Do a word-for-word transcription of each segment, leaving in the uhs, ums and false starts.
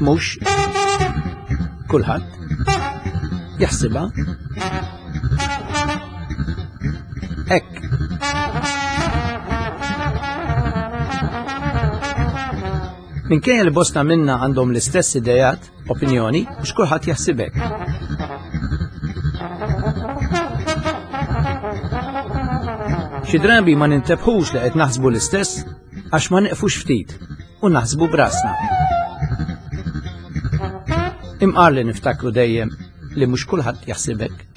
mhux kulħadd jaħsibha hekk. Minkejja li bosta minna għandhom l-istess idejat, opinjoni, mhux kulħadd jaħsib hekk. Xi drabi ma nintebħux li qed naħsbu l-istess għax ma neqfux ftit u naħsbu brasna. Imqar li niftakru dejjem li mhux kulħadd jaħsib hekk.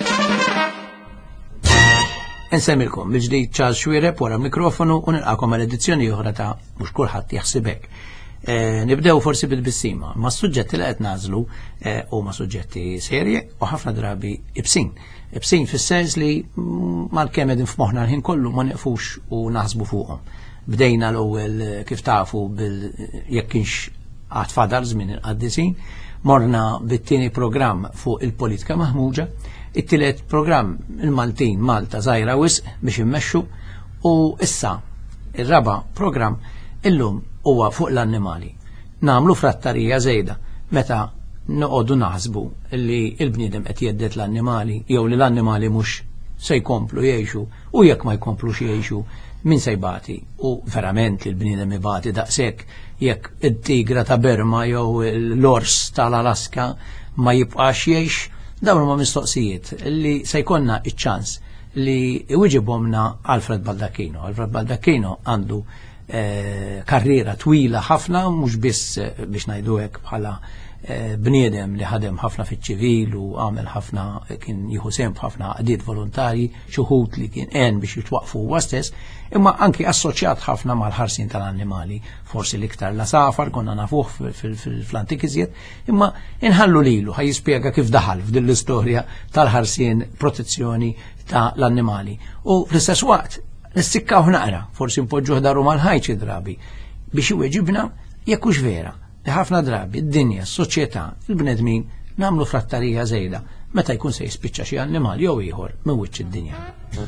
Nsemmilkom bil-ġdid Charles Xwiereb wara l-mikrofonu u nilqakom għal edizzjoni oħra ta' mhux kulħadd jaħsib hekk. Eh, nibdew forsi bil-bissima, ma' suġġetti li qed nażlu eh, u ma' suġġetti serje u ħafna drabi ibsin. Ibsin fis-sens li mal-kemm qegħdin f'moħħna l-ħin kollu ma neqfux u naħsbu fuqhom. Bdejna l-ewwel kif tafu bil jekk kienx għad fadal żmien il-qaddisin, morna bit-tieni programm fuq il-politika maħmuġa, it-tielet programm il-Maltin Malta żgħira wisq biex immexxu u issa ir-raba' programm illum huwa fuq l-annimali. Namlu frattarija żejda meta noqogħdu naħsbu li l-bniedem qed jeddet l-annimali jew li l-annimali mhux se jkomplu jgħixu u jekk ma jkomplux jgħixu min se jbati u verament li l-bniedem ibati daqshekk jekk it-tigra ta' Berma jew l-ors tal-Alaska ma jibqax jgħix dawn huma mistoqsijiet li se jkollna iċ-ċans li iwiġibhomna Alfred Baldacchino. Alfred Baldacchino għandu Eh, karriera twila ħafna, mhux biss eh, biex ngħidu hekk bħala eh, bniedem li ħadem ħafna fiċ-ċivil u għamel ħafna kien jieħu sehem ħafna qdiet volontarji, xi wħud li kien għen biex jitwaqfu huwa stess, imma anki assoċjat ħafna mal-ħarsien tal-annimali, forsi l-iktar la safar konna nafuh fl-antik iżjed, imma inħallu lilu ħaj jispjega kif daħal f'din l-istorja tal-ħarsien protezzjoni tal-annimali. U fl-istess waqt nissikkaw naqra, forsi npoġġuh daru mal-ħajċi drabi, biex iweġibna jekk hux vera li ħafna drabi d-dinja, s-soċjetà, il-bnedmin nagħmlu frattarija żejda meta jkun se jispiċċa xi annimal jew ieħor minn wiċċ id-dinja.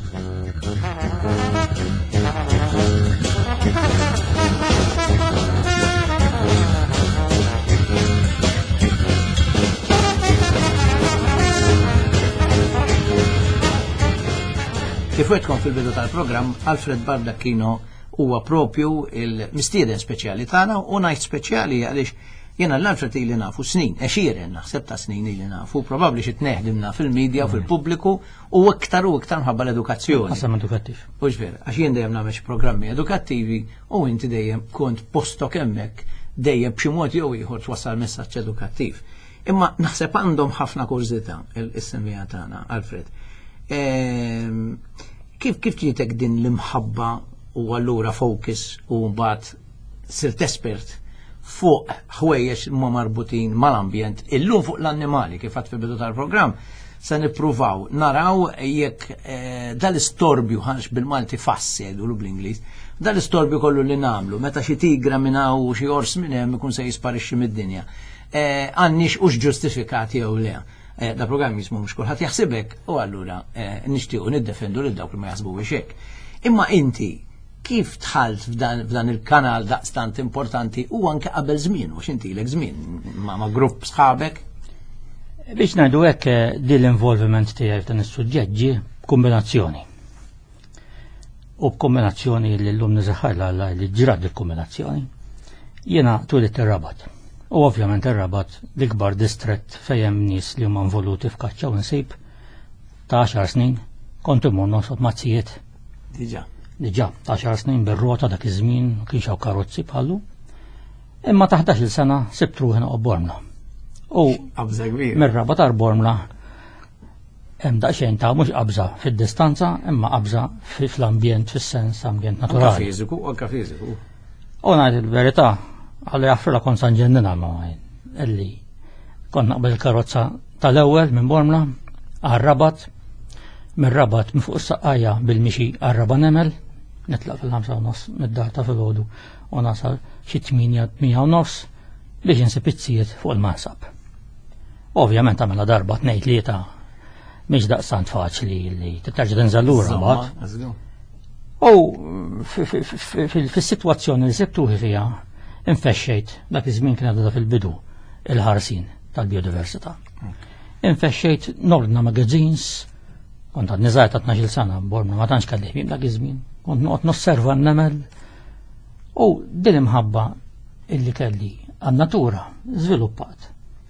Kif wetkom fil-bidu tal-programm, Alfred Baldacchino huwa propju il-mistieden speċjali tagħna u ngħid speċjali għaliex jiena l-Alfred ili nafu snin, għexieren naħseb ta' snin ili nafu, probabbli xi tneħdimna fil-medja u fil-pubbliku u iktar u iktar mħabba l-edukazzjoni. Qasam edukattiv. U ġver, għax jien dejjem nagħmel programmi edukattivi u inti dejjem kont postok hemmhekk dejjem b'xi mod jew ieħor twassal messaġġ edukattiv. Imma naħseb għandhom ħafna kurżità il-semmija tagħna, Alfred. Kif kif ġietek din l-imħabba u allura focus u mbagħad sirt espert fuq ħwejjeġ ma marbutin mal-ambjent illum fuq l-annimali kif għad fil-bidu tal-programm se nippruvaw naraw jekk dal-istorbju ħanx bil-Malti fassi jgħidu bl-Ingliż, dal-istorbju kollu li nagħmlu meta xi tigra minn hawn u xi ors minn hemm ikun se jisparixxi mid-dinja. Għandniex hux ġustifikati jew le. Da programm jismu mhux kulħadd jaħsibek u allura nixtiequ niddefendu lil dawk li ma jaħsbu biex hekk. Imma inti kif tħalt f'dan il-kanal daqstant importanti u anke qabel żmien u x'intilek żmien ma' grupp sħabek? Biex ngħidu hekk din l-involviment tiegħi f'dan is-suġġett ġie b'kombinazzjoni. U b'kombinazzjoni li llum niżaħħarla li ġrad il-kombinazzjoni jiena twilit ir-Rabat. U ovvjament ir-Rabat l-ikbar distrett fejn hemm nies li huma involuti f'kaċċa u nsib ta' għaxar snin kont imur nosod mazzijiet. Diġà. Diġà ta' għaxar snin bir-rota dak iż-żmien kienx hawn karozzi bħalu. Imma ta' ħdax-il sena sibt ruħi noqgħod Bormla. U qabża kbira. Mir-Rabat għal Bormla hemm daqsxejn ta' mhux qabża fid-distanza imma qabża fl-ambjent fis-sens ambjent naturali. Anke fiżiku, anke fiżiku. U ngħid il-verità għalli għaffra kon sanġennina ma' illi konna qbel il-karozza tal-ewwel minn Bormla għal-Rabat, minn Rabat minn fuq is-saqqajja bil-mixi għal-Raba Nemel, nitlaq fil-ħamsa u nofs mid-dar ta' filgħodu u nasal xi tminja tminja u nofs biex insib it-sijiet fuq il-mansab. Ovvjament għamela darba tnejn tlieta mhix daqstant faċli li titerġa' tinżel lura mbagħad. U fis-sitwazzjoni li sibtuħi fiha infexxejt dak iż-żmien kien għadha fil-bidu il-ħarsin tal-biodiversità. Infexxejt nordna magazines, kont għad niżgħar ta' tnax-il sena Bormla ma tantx kelli ħbieb dak iż-żmien, kont noqgħod nosserva n-nemel u din imħabba illi kelli għan-natura żviluppat.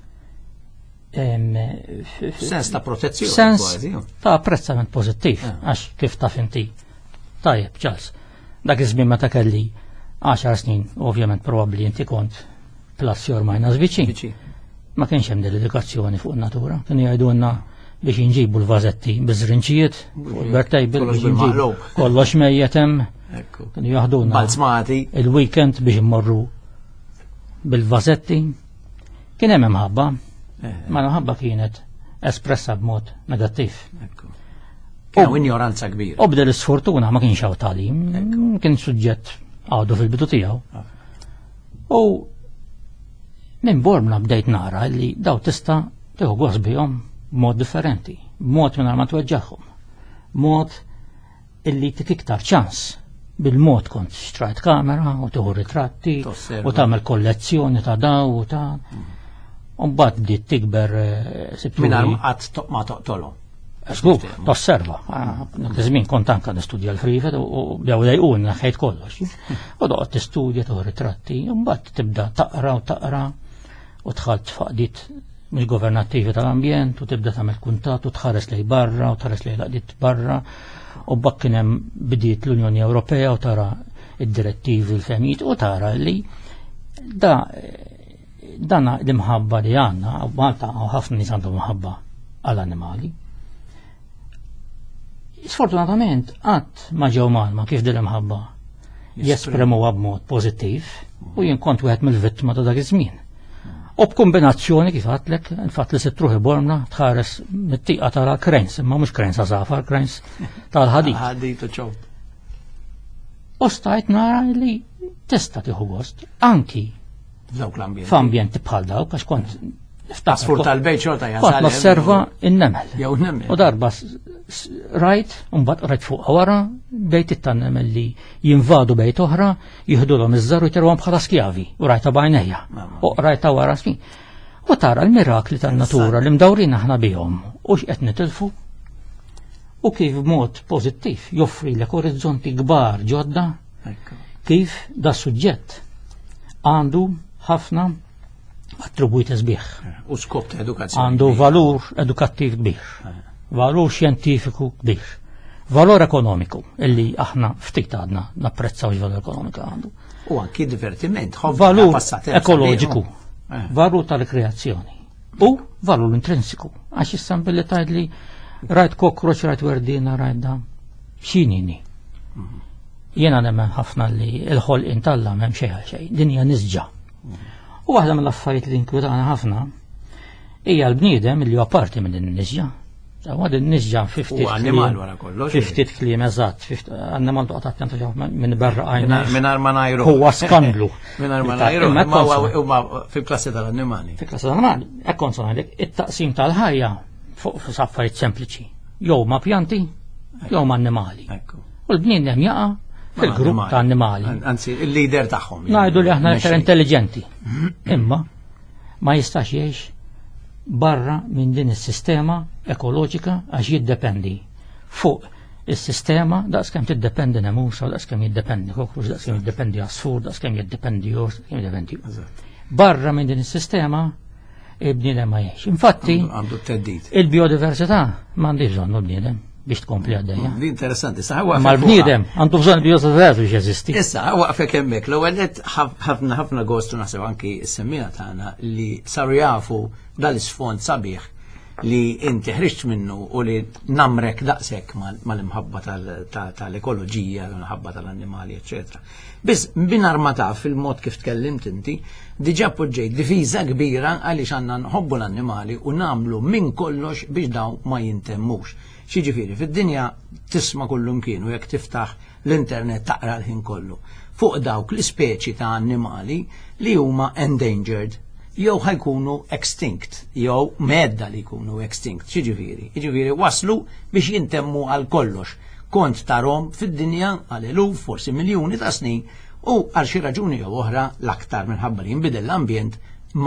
Sens ta' protezzjoni. Sens ta' apprezzament pożittiv, għax kif taf inti. Tajjeb, Charles, dak iż-żmien meta kelli għaxar snin, ovvjament probabbli inti kont plus your minus viċin. Ma kienx hemm dedikazzjoni fuq in-natura. Kienu jgħidulna biex inġibu l-vażetti biż-żrinċijiet, l-bertejbil biex inġibu kollox mejjed hemm. Kienu jaħduna il-weekend biex immorru bil-vażetti. Kien hemm imħabba, ma l-imħabba kienet espressa b'mod negattiv. Kienu ignoranza kbira. U bdel is-sfortuna ma kienx hawn tagħlim, kien suġġett għadu fil-bidu tiegħu. U minn Bormla bdejt nara li daw tista' tieħu gost bihom b'mod differenti, b'mod mingħajr ma tweġġaħhom, mod illi tik iktar ċans. Bil-mod kont xtrajt kamera u tieħu ritratti u tagħmel kollezzjoni ta' daw u ta' u mbagħad bdiet tikber mingħajr qatt ma toqtolhom. Żgur, tosserva. Dak iż-żmien kont anke nistudja l-frifet u bdew dejqun naħejt kollox. U doqgħod tistudja tieħu ritratti u mbagħad tibda taqra u taqra u tħalt faqdiet mill-governattivi tal-ambjent u tibda tagħmel kuntat u tħares lej barra u tħares lej laqdiet barra u mbagħad kien hemm bidiet l-Unjoni Ewropea u tara id-direttivi l-femijiet u tara li da dan l-imħabba li għandna u Malta u ħafna nies għandhom imħabba għall-annimali. Sfortunatament qatt ma ġew malma kif din l-imħabba jespremuha b'mod pożittiv u jien kont wieħed mill-vittma ta' dak iż-żmien. U b'kombinazzjoni kif għatlek, il-fatt li sittruħi Bormla tħares mit-tieqa tara krejns, imma mhux krejns għażafar, krejns tal-ħadid. Ħadid u ċob. U stajt nara li tista' tieħu gost anki f'ambjenti bħal dawk għax kont Tasfur tal-bejt xorta jasal. Kont nosserva in-nemel. Jew nemel. U darba rajt, u mbagħad rajt fuq wara bejt it-tannemel li jinvadu bejt oħra, jieħdulhom iż-żar u jterwhom bħala skjavi u rajta bajnejja. U rajta wara smin. U tara l-mirakli tan-natura li mdawrin aħna bihom u x'qed nitilfu u kif b'mod pożittiv joffri lek orizzonti kbar ġodda kif da suġġett għandu ħafna attribwiti sbieħ. U skop ta' edukazzjoni. Għandu valur edukattiv kbir, valur xjentifiku kbir, valur ekonomiku, illi aħna ftit għadna napprezzaw il-valur ekonomiku għandu. U anki divertiment, valur ekoloġiku, valur tal-rekreazzjoni u valur intrinsiku. Għax jissan billi tajd li rajt kokroċ, rajt werdina, rajt da xinini. Jena nemmen ħafna li il-ħol intalla mem xejħa xej, dinja nizġa. U waħda mill-affarijiet li inkwetana ħafna hija l-bniedem li huwa parti minn din in-niżġa. Sawa din niżġa fiftit animal wara kollox. Fiftit kliem eżatt, animal toqgħod attenta minn barra għajna. Mingħajr ma ngħiru. Huwa skandlu. Mingħajr ma ngħiru. Ma huwa fil-klassi tal-annimali. Fil-klassi tal-annimali, hekk kont ngħidlek it-taqsim tal-ħajja fuq affarijiet sempliċi. Jew ma pjanti, jew ma annimali. U l-bniedem jaqa' fil-grupp ta' annimali. Anzi, il-leader tagħhom. Ngħidu li aħna iktar intelligenti. Imma ma jistax jgħix barra minn din is-sistema ekoloġika għax jiddependi fuq is-sistema daqskemm tiddependi nemusa, daqskemm jiddependi kokroċ, daqskemm jiddependi għasfur, daqskemm jiddependi jors, daqskemm jiddependi. Barra minn din is-sistema il-bniedem ma jgħix. Infatti, il-biodiversità m'għandix bżonn l-bniedem biex tkompli għaddejja. Di interessanti, sa' ma l-bniedem għandu bżonn biodiversità biex jeżisti. Issa, waqfek hemmhekk, l-ewwel ħafna ħafna gostu naħseb anki s-semmina tagħna li saru jafu dal-isfond sabiħ li inti ħriġt minnu u li namrek daqshekk mal-imħabba tal-ekoloġija, l-imħabba tal-annimali, eċetera. Biss binar ma taf fil-mod kif tkellimt inti, diġà poġġejt difiża kbira għaliex għandna nħobbu l-annimali u nagħmlu minn kollox biex dawn ma jintemmux. Xiġifieri fid-dinja tisma' kullum kienu jekk tiftaħ l-internet taqra l-ħin kollu. Fuq dawk l-ispeċi ta' annimali li huma endangered jew ħajkunu extinct, jew medda li jkunu extinct. Xiġifieri, jiġifieri waslu biex jintemmu għal kollox. Kont tarhom fid-dinja għal eluf, forsi miljuni ta' snin u għal xi raġuni jew oħra l-aktar minħabba li jinbidel l-ambjent ma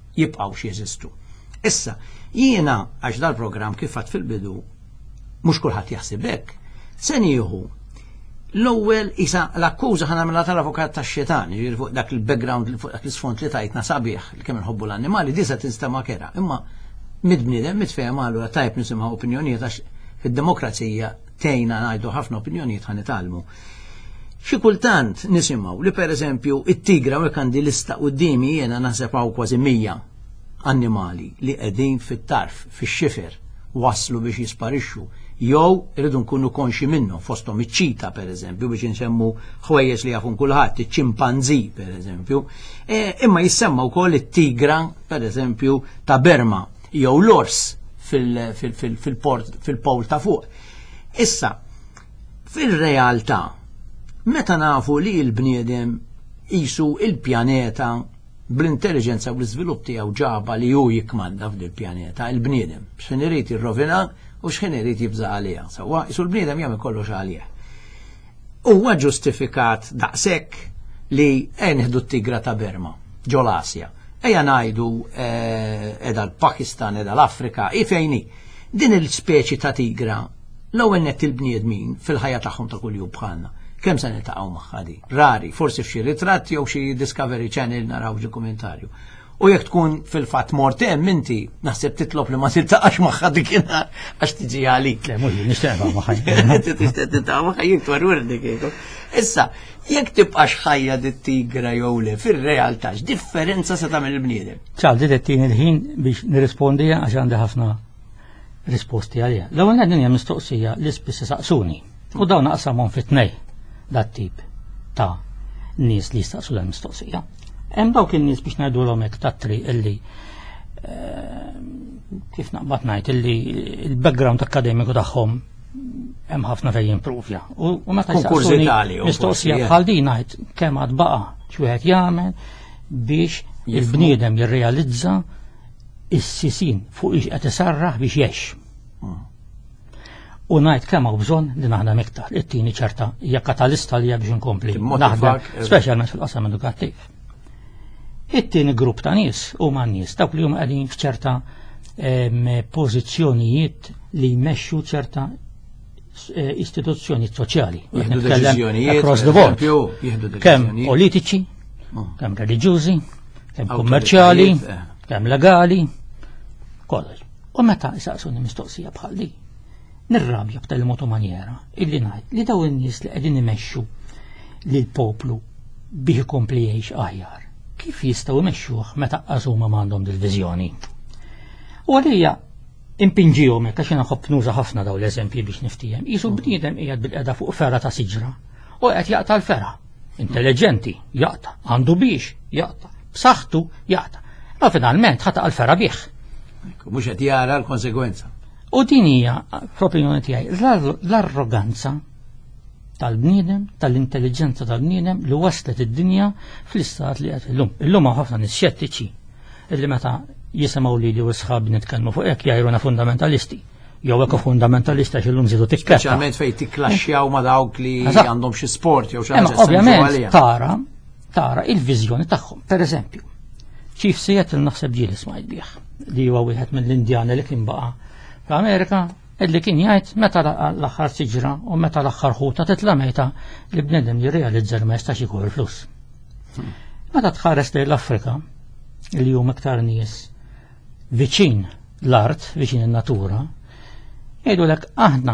jibqgħu x'jeżistu. Issa, jiena għax dal-programm kif fatt fil-bidu mhux kulħadd jaħseb hekk, se nieħu l-ewwel isa l-akkuża ħa nagħmilha tal-avukat tax-xetan, jiġifieri fuq dak il-background fuq dak l-isfond li tajtna sabiħ li kemm inħobbu l-annimali di se tinstema' kera. Imma mid-bniedem mitfehem għalu tajb nisimgħu opinjonijiet għax fid-demokrazija tgħinna ngħidu ħafna opinjonijiet ħanitalmu. Xi kultant nisimgħu li pereżempju it-tigra u għandi lista qudiemi jiena naħseb hawn kważi mija annimali li qegħdin fit-tarf, fix-xifer, waslu biex jisparixxu. Jew irridu nkunu konxi minnhom fosthom iċ-ċita pereżempju biex insemmu ħwejjeġ li jafun kulħadd, iċ-ċimpanżì pereżempju, e, imma jissemma wkoll it-tigra pereżempju ta' Berma jew l-ors fil-port fil-pol ta' fuq. Issa, fil-realtà, meta nafu li l-bniedem qisu il-pjaneta bl-intelligenza u l-iżvilupp tiegħu ġaba li hu jikkmanda f'dil pjaneta, il-bniedem, x'in irid jirrovina u x'ħin irid jibża' għaliha. Sewwa isu l-bniedem jagħmel kollox għalih. Huwa ġustifikat daqshekk li ejn nieħdu t-tigra ta' Berma ġol Asja. Ejja ngħidu qiegħda l-Pakistan, qiegħda l-Afrika, i fejni. Din il-speċi ta' tigra l-ewwel nett il-bniedmin fil-ħajja tagħhom ta' kuljum bħalna. Kemm se niltaqgħu magħha di? Rari, forsi f'xi ritratti jew xi Discovery Channel naraw dokumentarju. U jekk tkun fil-fatt mort hemm inti naħseb titlob li ma tiltaqax magħha dik għax tiġi għalik. Le mhux nixtieq magħha. Tixtieq tiltaqa' magħha jien twerwer dik. Issa, jekk tibqax ħajja dit-tigra jew le, fir-realtà x'differenza se tagħmel il-bniedem? ċal direttini l-ħin biex nirrispondiha għax għandi ħafna risposti għaliha. L-ewwel din hija mistoqsija li spiss saqsuni u dawn naqsamhom fit-tnej dat tip ta' nies li jistaqsu l-mistoqsija. Hemm dawk in-nies biex ngħidulhom hekk tat-triq illi kif naqbad ngħid illi l-background akademiku tagħhom hemm ħafna fejn jimprovja. U meta jistaqsuni mistoqsija bħal din ngħid kemm għad baqa' x'wieħed jagħmel biex il-bniedem jirrealizza is-sisin fuq ix qed isarraħ biex jgħix. U ngħid kemm hawn bżonn li naħdem iktar. It-tieni ċerta hija katalista li hija biex inkompli naħdem speċjalment fil-qasam edukattiv. It-tieni grupp ta' nies huma nies dawk li huma qegħdin f'ċerta pożizzjonijiet li jmexxu ċerta istituzzjonijiet soċjali. Across the board. Kemm politiċi, kemm reliġjużi, kemm kummerċjali, kemm legali, kollox. U meta jsaqsuni mistoqsija bħal di, nirrabja b'tal motu manjera illi ngħid li daw in-nies li qegħdin imexxu lil poplu biex ikompli jgħix aħjar. Kif jistgħu imexxuh meta qashuma m'għandhom dil-viżjoni? U għalija impinġihom hekk għax jiena ħobb nuża ħafna dawn l-eżempji biex niftijem. Qisu bniedem qiegħed bil-qiegħda fuq fera ta' siġra u qed jaqta' l-fera. Intelligenti, jaqta', għandu biex, jaqta', b'saħħtu, jaqta'. Ma finalment ħata' l-fera bih. Mhux qed jara l-konsegwenza. U din hija fl-opinjoni tiegħi l-arroganza tal-bniedem, tal-intelligenza tal-bniedem li waslet id-dinja fl-istat li qed illum. Illum hawn ħafna nies xettiċi illi meta jisimgħu lili u sħabi nitkellmu fuq hekk jgħiduna fundamentalisti. Jew hekk fundamentalisti għax illum żidu tikketta. Speċjalment fejn tikklaxxjaw ma' dawk li għandhom xi sport jew xi ħaġa. Ovvjament tara tara il-viżjoni tagħhom. Pereżempju, Chief Seattle naħseb ġieli smajt bih li huwa wieħed mill-Indjani li kien baqa' fl-Amerika illi kien jgħid meta l-aħħar siġra u meta l-aħħar ħuta titla' mejta li bnedem jirrealizza ma jistax ikur il-flus. Meta tħares lejn l-Afrika li huma iktar nies viċin l-art, viċin in-natura, jgħidulek aħna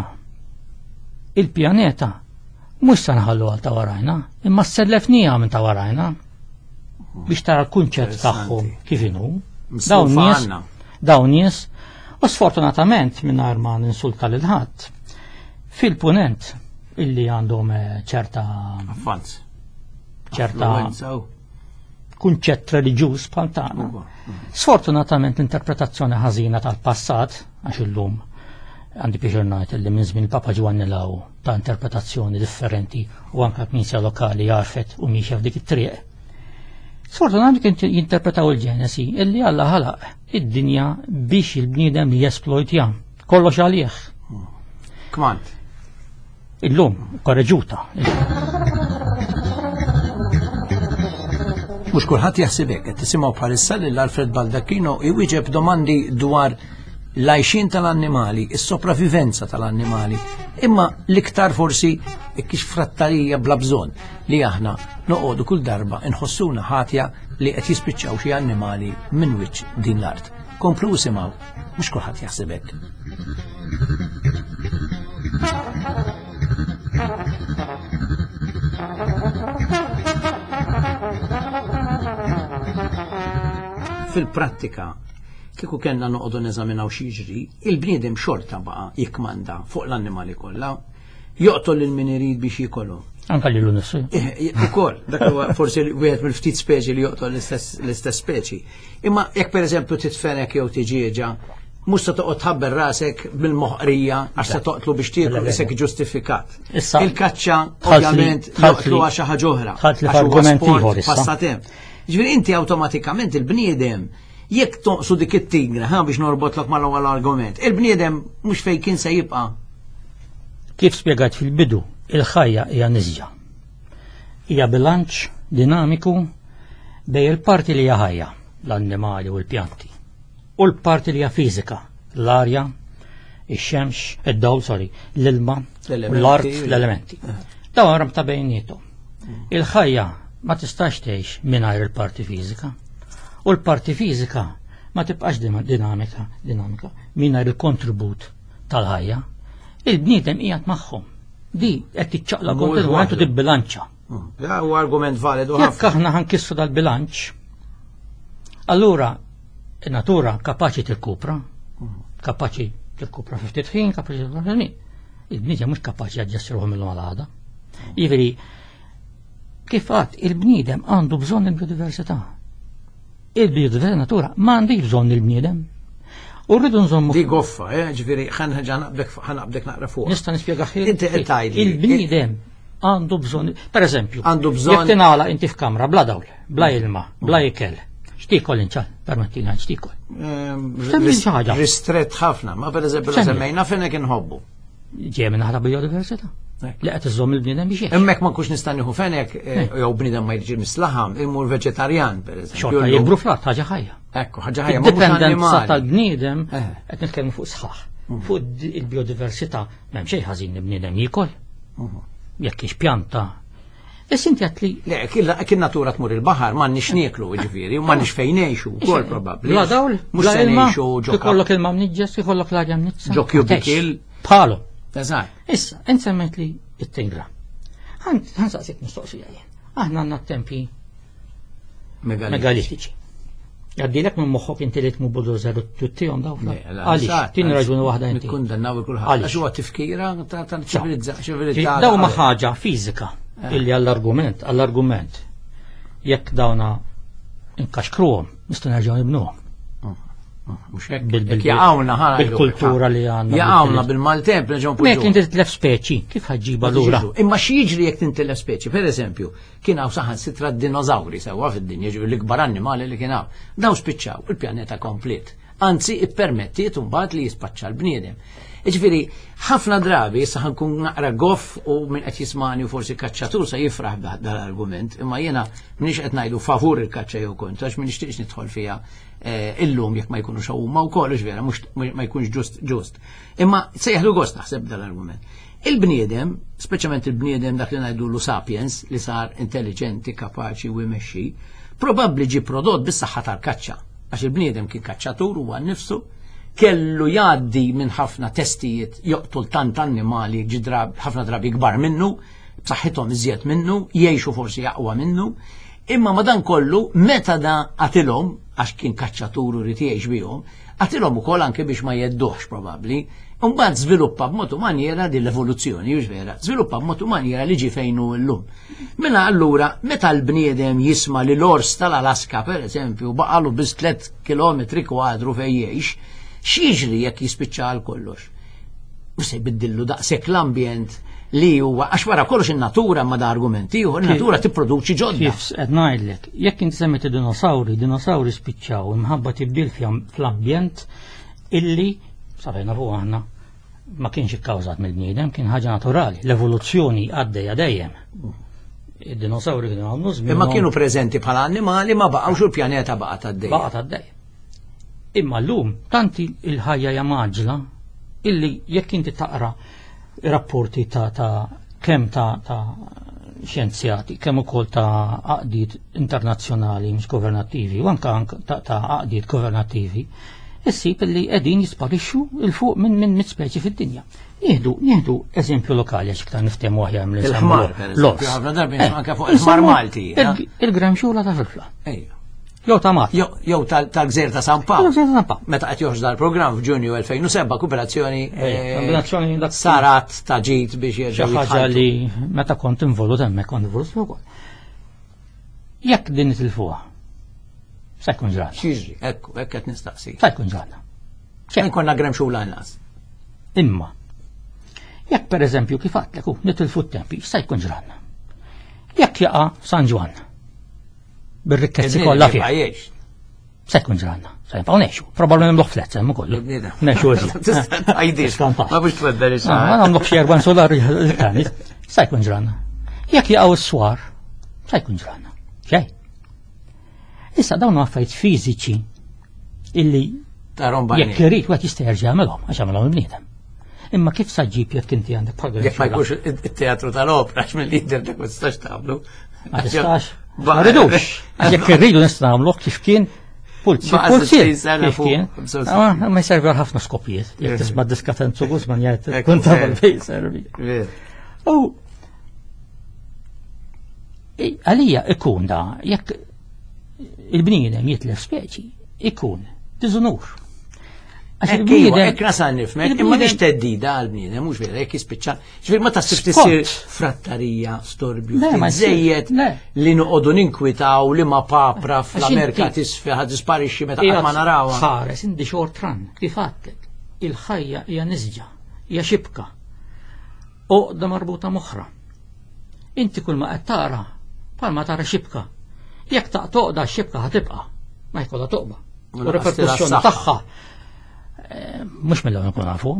il-pjaneta mhux se nħallu għal ta' warajna, imma sellefnija minn ta' warajna biex tara l-kunċett tagħhom kif inhu. Dawn nies dawn nies u sfortunatament mingħajr ma ninsulta lil ħadd fil-punent illi għandhom ċerta ċerta kunċett reliġjuż bħal tagħna. Sfortunatament l-interpretazzjoni ħażina tal-passat għax illum għandi biex ngħid illi minn żmien il-Papa Ġwanni Law ta' interpretazzjoni differenti u anke knisja lokali jarfet u mixja f'dik it-triq. Sfortunatament kien jinterpretaw il-ġenesi illi Alla ħalaq id-dinja biex il-bniedem li jesplojtja kollox għalih. Kmant. Illum korreġuta. Mhux kulħadd jaħseb hekk, qed tisimgħu bħalissa lil Alfred Baldacchino iwieġeb domandi dwar l-għajxin tal-annimali, is-sopravivenza tal-annimali, imma l-iktar forsi kif frattarija bla bżonn li aħna noqogħdu kull darba inħossuna ħatja li qed jispiċċaw xi annimali minn wiċċ din l-art. Komplu simgħu, mhux kulħadd jaħseb hekk. Fil-prattika, kieku kellna noqogħdu neżaminaw xi jiġri, il-bniedem xorta baqa' jikkmanda fuq l-annimali kollha, joqtol lil min irid biex jikolhom. Anka lilu nissu. Ukoll, dak huwa forsi wieħed mill-ftit speċi li joqtol l-istess speċi. Imma jekk pereżempju titfenek jew tiġieġa, mhux se toqgħod tħabber rasek bil-moħqrija għax se toqtlu biex tieklu isek ġustifikat. Il-kaċċa ovvjament joqtlu għal xi ħaġa oħra. Għax huwa sport, passatemp. Ġifieri inti awtomatikament il-bniedem jekk toqsu dik it-tigra ħa biex norbotlok mal-ewwel argument, il-bniedem mhux fejn kien se jibqa'. Kif spjegat fil-bidu, il-ħajja hija niżja. Hija bilanċ dinamiku bejn il-parti li hija ħajja, l-annimali u l-pjanti, u l-parti li hija fiżika, l-arja, ix-xemx, id-dawl, sorry, l-ilma, l-art, l-elementi. Dawn rabta bejnietom. Il-ħajja ma tistax tgħix mingħajr il-parti fiżika. U l-parti fiżika ma tibqax dinamika, dinamika mingħajr il-kontribut tal-ħajja. Il-bniedem qiegħed magħhom. Di qed tiċċaqla kontinwament u tibbilanċa. Ja, huwa argument validu ħafna. Jekk aħna ħankissu dal-bilanċ, allura in-natura kapaċi tirkupra, kapaċi tirkupra fi ftit ħin, kapaċi tirkupra ħin. Il-bniedem mhux kapaċi jaġġassirhom mill għal-għada. Jiġifieri kif qatt il-bniedem għandu bżonn il-biodiversità. Il-biodiversità natura m'għandix bżonn il-bniedem. U rridu nżommu. Di goffa, eh, ġifieri ħanaqbdek naqra fuq. Nista' nispjega ħin. Inti qed tgħidli. Il-bniedem għandu bżonn, pereżempju, għandu bżonn. Jekk tingħala inti f'kamra bla dawl, bla ilma, bla ikel. X'tikol inċal, permettina x'tikol. Ristret ħafna, ma pereżempju semmejna fejn hekk inħobbu. Ġej minn ħala biodiversità. Li qed iżomm il-bniedem biex jgħix. Hemmhekk ma nkunx nista' nieħu fenek jew bniedem ma jiġi mislaħam, imur veġetarjan pereżempju. Xorta jikbru flat ħaġa ħajja. Ekku, ħaġa ħajja ma mhux dipendenza tal-bniedem qed nitkellmu fuq sħaħ. Fuq il-biodiversità m'hemm xejn ħażin il-bniedem jikol. Jekk hix pjanta. Is inti qed li le kien natura tmur il-baħar m'għandniex nieklu jiġifieri u m'għandniex fejn ngħixu wkoll probabbli. Bla dawl, mhux se ngħixu ġo. Ikollok ilma mniġġes, ikollok l-arja mniġġes. Ġo kjubikil. Bħalu. Eżatt. Issa, int semmejt li it-tingra. Ħansaqsik mistoqsija jien. Aħna għandna tempi megalitiċi. Għaddilek minn moħħok inti li tmu bulldozer u tuttihom daw. Għaliex, tin raġuni waħda inti. Nikkundannaw il-kulħadd. Għax huwa tifkira ta' ċivilizzazzjoni. Daw ma ħaġa fiżika illi għall-argument, għall-argument. Jekk dawna inkaxkruhom, nistgħu nerġgħu nibnuhom. Mux jaqawna ħana bil-kultura li għanna. Jaqawna bil-maltemp neġon puġu. Mek inti titlef speċi, kif ħagġiba l-ura? Imma xieġri jek tintilef speċi, per eżempju, kien għaw saħan sitra d-dinozauri sewa fid-dinja, ġivi l-ikbar annimali li kien għaw. Daw spiċċaw il-pjaneta komplet. Anzi, ippermettiet un-bat li jispaċċa l-bniedem. Ġifiri, ħafna drabi, issa ħankun naqra goff u minn qed jismani u forsi kaċċatur sa jifraħ dal-argument, imma jiena m'iniex qed ngħidu favur il-kaċċa jew kontra, għax m'nixtieqx nidħol fiha illum jekk ma jkunux huma wkoll vera mhux ma jkunx ġust ġust. Imma se jaħdu gost naħseb dal-argument. Il-bniedem, speċjalment il-bniedem dak li ngħidulu sapiens li sar intelligenti, kapaċi u jmexxi, probabbli ġi prodott bis-saħħa tal-kaċċa, għax il-bniedem kien kaċċatur huwa nnifsu kellu jgħaddi minn ħafna testijiet joqtul tant annimali ġidrab ħafna drabi kbar minnu, b'saħħithom iżjed minnu, jgħixu forsi jaqwa minnu, imma madankollu meta da għatilhom għax kien kaċċatur u rid jgħix bihom, għatilhom ukoll anke biex ma jedduħx probabbli, mbagħad żviluppa b'mod maniera din l-evoluzzjoni, mhux vera, żviluppa b'mod maniera li ġi fejnu llum. Mela allura meta l-bniedem jisma' li l-ors tal-Alaska pereżempju baqalu biss tliet kilometri kwadru fejn jgħix, x'jiġri jekk jispiċċa għal kollox? Mhux se jbiddillu daqshekk l-ambjent li huwa għax wara kollox in-natura ma da argumenti ieħor, in-natura tipproduċi ġodda. Kif qed ngħidlek, jekk inti semmet id-dinosawri, dinosauri spiċċaw imħabba tibdil fl-ambjent illi sabejna fuq aħna ma kienx ikkawżat mill-bniedem, kien ħaġa naturali. L-evoluzzjoni għaddejja dejjem. id-dinosauri kienu għamlu żmien. Imma kienu preżenti bħala annimali ma baqgħux il-pjaneta baqa' għaddej. Baqa' għaddej. Imma llum tanti il-ħajja hija maġla illi jekk inti taqra rapporti ta' ta' kemm ta' ta' xjenzjati, kemm ukoll ta' għaqdiet internazzjonali mhux governattivi u anke ta' għaqdiet governattivi, issib illi qegħdin jisparixxu il fuq minn minn speċi fid-dinja. Nieħdu nieħdu eżempju lokali għax iktar niftehmu aħjar mill il-ħmar. L-ors. Ħafna darbi anke fuq il-ħmar Malti. Il-gremxula ta' filfla. Jew ta' mat. Jew tal-Gżejjer ta' San Pawl. Tal-Gżejjer ta' San Pawl. Meta qed joħroġ dal-programm f'Ġunju elfejn u seba' kooperazzjoni sarat ta' ġid biex jerġgħu. Xi ħaġa li meta kont involut hemmhekk kont involut ukoll. Jekk din nitilfuha, se jkun ġrad. Xiġri, ekku, hekk qed nistaqsi. Se jkun ġradna. Xejn konna gremxula inqas. Imma jekk pereżempju kif għatlek hu nitilfu t-tempi, se jkun ġradna. Jekk jaqa' San Ġwan bir-rikkezzi kollha fih. Se jkun ġradna. Se jibqgħu ngħixu. Probabbilment nagħmluh flet hemm ukoll. Ngħixu eżi. Għajdix. Ma biex tfedder ix. Ma nagħmluh xi erba' solari tani. Se jkun ġradna. Jekk jaqgħu s-swar, se jkun ġradna. Xejn. Issa dawn affarijiet fiżiċi illi jekk irid wieħed jista' jerġa' jagħmelhom għax jagħmelhom il-bniedem. Imma kif sa ġib jekk inti għandek bħal jekk ma jkunx it-teatru tal-opera għax mill-lider dak ma tistax tagħmlu. Ma tistax. Ma rridux. Jekk irridu nista' nagħmluh kif kien pulzir kif kien. Ma jservi għal ħafna skopijiet. Jekk tisma' diskatenzu Guzman jgħid kont tagħmel fejn servi. Għalija ikun da jekk il-bniedem jitlef speċi ikun diżunur. Ekk nasan nifmek, imma nix teddida għal-bniedem, mux vera, jekk jispiċċa, ġvir ma tasib tisir frattarija, storbju, zejjed li nuqodu ninkwitaw li ma papra fl-Amerika tisfiħa disparixxi meta qatt ma narawha. Ħares indi xort ran, kif għattek, il-ħajja hija niżġa, hija xibka, oqda marbuta moħħra. Inti kull ma qed tara, bħalma tara xibka, jekk taq toqda x-xibka ħatibqa', ma jkollha toqba. U reperkussjoni tagħha mux mill-għu nkun għafuhom.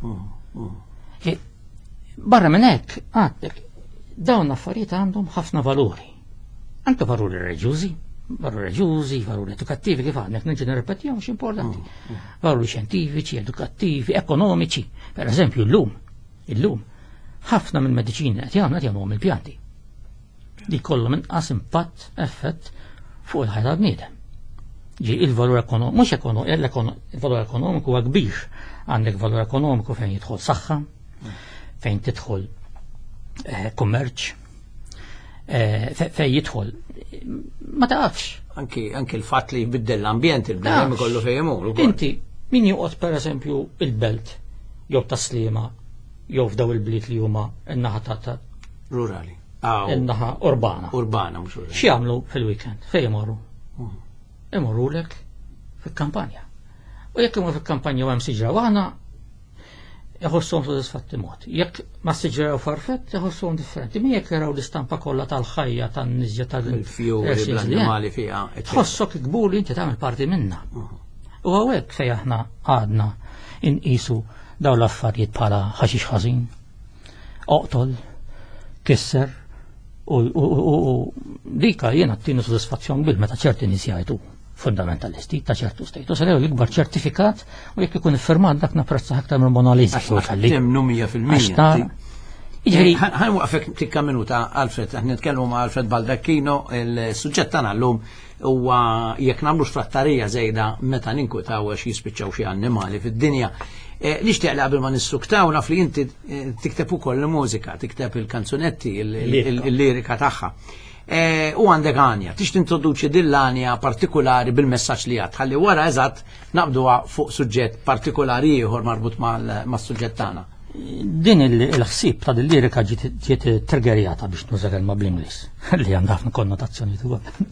Barra minn hekk għandek dawn affarijiet għandhom ħafna valuri. Anke valuri reġjużi, valuri reġjużi, valuri edukattivi kif għandek niġi nirrepetihom mhux importanti. Valuri xjentifiċi, edukattivi, ekonomiċi. Per eżempju llum, illum ħafna mill-mediċini qed jagħmlu qed jagħmluhom il-pjanti. Li jkollhom inqas impatt effett fuq il-ħajja tal-bniedem. Ġi il-valur ekonomiku, mhux ekonomiku, il-valur ekonomiku huwa kbir. Għandek valur ekonomiku fejn jidħol saħħa, fejn tidħol kummerċ, fejn jidħol ma tafx. Anki anki l-fatt li jbiddel l-ambjent il-bnedem ikollu fejn imur. Inti min joqgħod pereżempju il-belt jew taslima jew f'daw il-bliet li huma n-naħa ta' rurali. In-naħa urbana. Urbana mhux rurali. X'jagħmlu fil-weekend? Fejn imorru? Imorrulek fil-kampanja. U jekk imur fil-kampanja u hemm siġra waħna, jħossuhom sodisfatti mod. Jekk ma siġra u farfett, jħossuhom differenti. Mi jekk jaraw l-istampa kollha tal-ħajja tan-niżja tal-fjuri bl-annimali fiha. Tħossok kbur li inti tagħmel parti minnha. U hawnhekk fejn aħna għadna inqisu dawn l-affarijiet bħala ħaxix ħażin, oqtol, kisser, u dika jiena ttini sodisfazzjon bil meta ċerti nisjajtu fundamentalisti ta' ċertu stejtu. Sa l-ikbar ċertifikat u jekk ikun iffirmat dak napprezza aktar minn Mona Lisa. Temnu mija fil-mija. Jiġri ħan waqfek tikka minuta Alfred, aħna nitkellmu ma' Alfred Baldacchino, il-suġġett tagħna llum huwa jekk nagħmlux frattarija żejda meta ninkwitaw għax jispiċċaw xi annimali fid-dinja. Nixtieq li qabel ma nissuktaw naf li inti tikteb ukoll il-mużika, tikteb il-kanzunetti, il-lirika tagħha. U għandek għanja, tix tintroduċi dil-għanja partikolari bil-messaġġ li għad, ħalli wara eżatt naqbduha fuq suġġett partikolari ieħor marbut mas-suġġett tagħna. Din il-ħsieb ta' dil-lirika ġiet triggerjata biex nuża kelma bl-Ingliż, li għandha ħafna konnotazzjonijiet ukoll.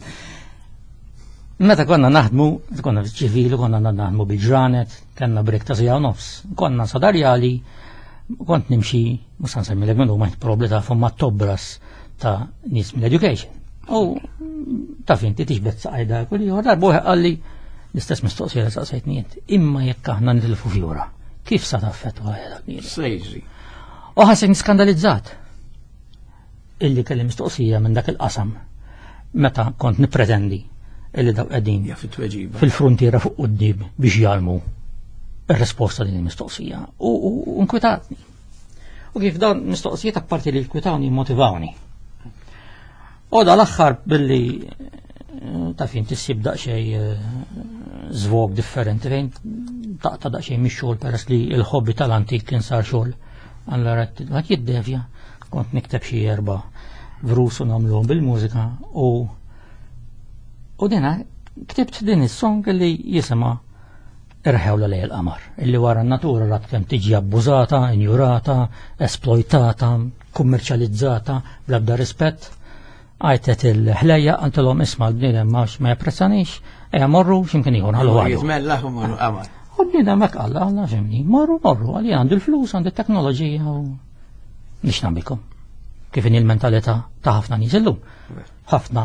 Meta konna naħdmu, konna ċivili, konna naħdmu bil-ġranet, kellna brek ta' sija u nofs, konna sadarjali, kont nimxi, musan semmi l-għemenu ma' probli ta' fumma tobbras ta' nis mill-education. U ta' finti tiġbet saqajda kulli, u darbu għalli l-istess mistoqsija li saqsajtni jent. Imma jekk aħna nitilfu fjura, kif sa' taffettu għajda? Sejġi. U ħasek niskandalizzat. illi kelli mistoqsija minn dak il-qasam meta kont nippretendi illi daw qegħdin fil-frontiera fuq quddiem biex jalmu ir-risposta din il-mistoqsija u nkwitatni. U kif dawn mistoqsijiet apparti li kwitawni motivawni. U dal-aħħar billi ta' fin tissib daqsxejn żvog differenti fejn taqta' daqsxejn mix-xogħol peress li l-hobby tal-antik kien sar xogħol. Allora qed jiddevja kont nikteb xi erba' vrus u nagħmluhom bil-mużika u u dina ktibt din is-song li jisimha Irħewla lejn il-qamar, illi wara n-natura rat kemm tiġi abbużata, injurata, esploitata, kummerċjalizzata bl-ebda rispett. Għajtet il-ħlejja għantilhom isma' l-bniedem ma japprezzanix, ejja morru x'imkien ieħor ħallu għadu. Jitmella u morru qamar. U l-bniedem hekk Alla Alla ġimni, morru morru għalli għandu l-flus, għandu t-teknoloġija u nix nagħmilkom. Kif in il-mentalità ta' ħafna nies illum. Ħafna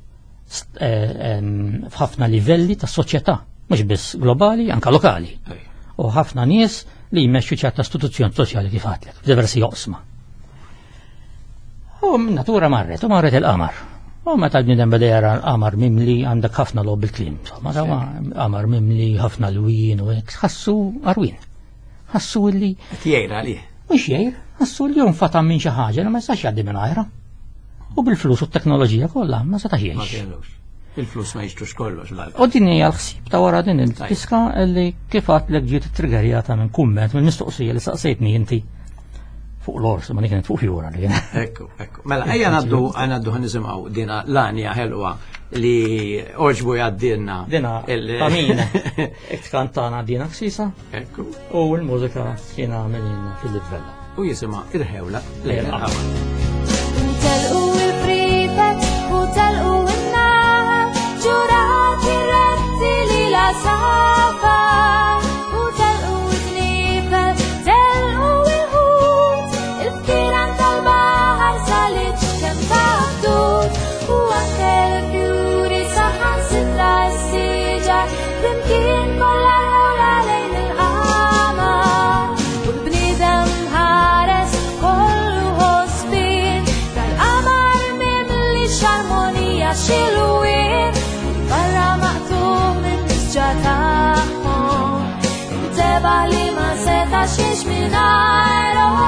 f'ħafna livelli tas soċjetà, mhux biss globali, anke lokali. U ħafna nies li jmexxu ċerta istituzzjoni soċjali kif għadlek, f'diversi joqsma. U minn natura marret, u marret il-qamar. U meta l-bniedem beda jara l-qamar mimli għandek ħafna lob il-klim. Ma rawa qamar mimli ħafna l-wien u hekk ħassu arwin. Ħassu li tjejra li. Mhux jgħir, ħassu li jum fatam minn xi ħaġa li ma jistax jgħaddi minn ajra. U bil-flus u t-teknoloġija kollha ma setax jgħix. Il-flus ma jixtrux kollox. U din hija l-ħsieb ta' wara din il-tiska li kif għadlek ġiet triggerjata minn kumment minn mistoqsija li saqsejtni inti fuq l-ors, ma kienet fuq jura li. Ekku, ekku. Mela, ejja naddu għanaddu ħanisimgħu dina Lania ħelwa li oġbu jgħaddilna. Dina għamin, kantana dina ksisa. Ekku. U l-mużika kiena għamilin fil-livella. U jisima Irħewla lejn il-qamar. Telqu il-frifet u telqu il-nar, ġurati retti li la safa. U telqu il-knifet, telqu il-ħut, il-fkiran tal-bahar salit kem taħdut. U anke l-fjuri saħan sitra s-siġar, flimkien kolla ħewla lejn il-qamar. U l-bnidem ħares kollu ħosbin, tal-qamar mimli xarmonija xilwin, barra maqtuħ minn nisġa taħħom, inteba li ma setax jiex minajrom.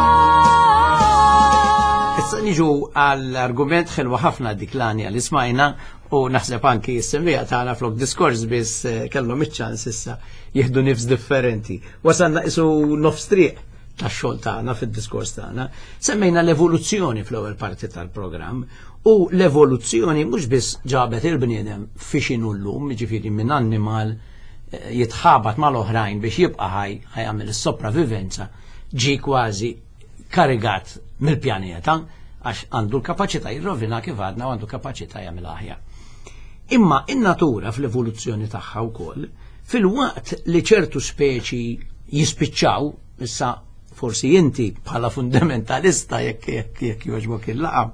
Issa niġu għall-argument xelwa ħafna dik Lania li smajna u naħseb anki jissemmija tagħna flok diskors biss kellhom iċ-ċans issa jieħdu nifs differenti. Wasalna isu nofs triq tax-xogħol tagħna fid-diskors tagħna. Semmejna l-evoluzzjoni fl-ewwel parti tal-programm u l-evoluzzjoni mhux biss ġabet il-bniedem fiex inhu llum, jiġifieri minn annimal jitħabat mal-oħrajn biex jibqa' ħaj ħajjagħmel is-sopravivenza ġi kważi karigat mill-pjaneta għax għandu l-kapaċità jirrovina kif għadna u għandu kapaċità jagħmel aħjar. Imma in-natura fl-evoluzzjoni tagħha wkoll fil-waqt li ċertu speċi jispiċċaw, issa forsi inti bħala fundamentalista jekk jekk jekk jogħġbok il-laqam.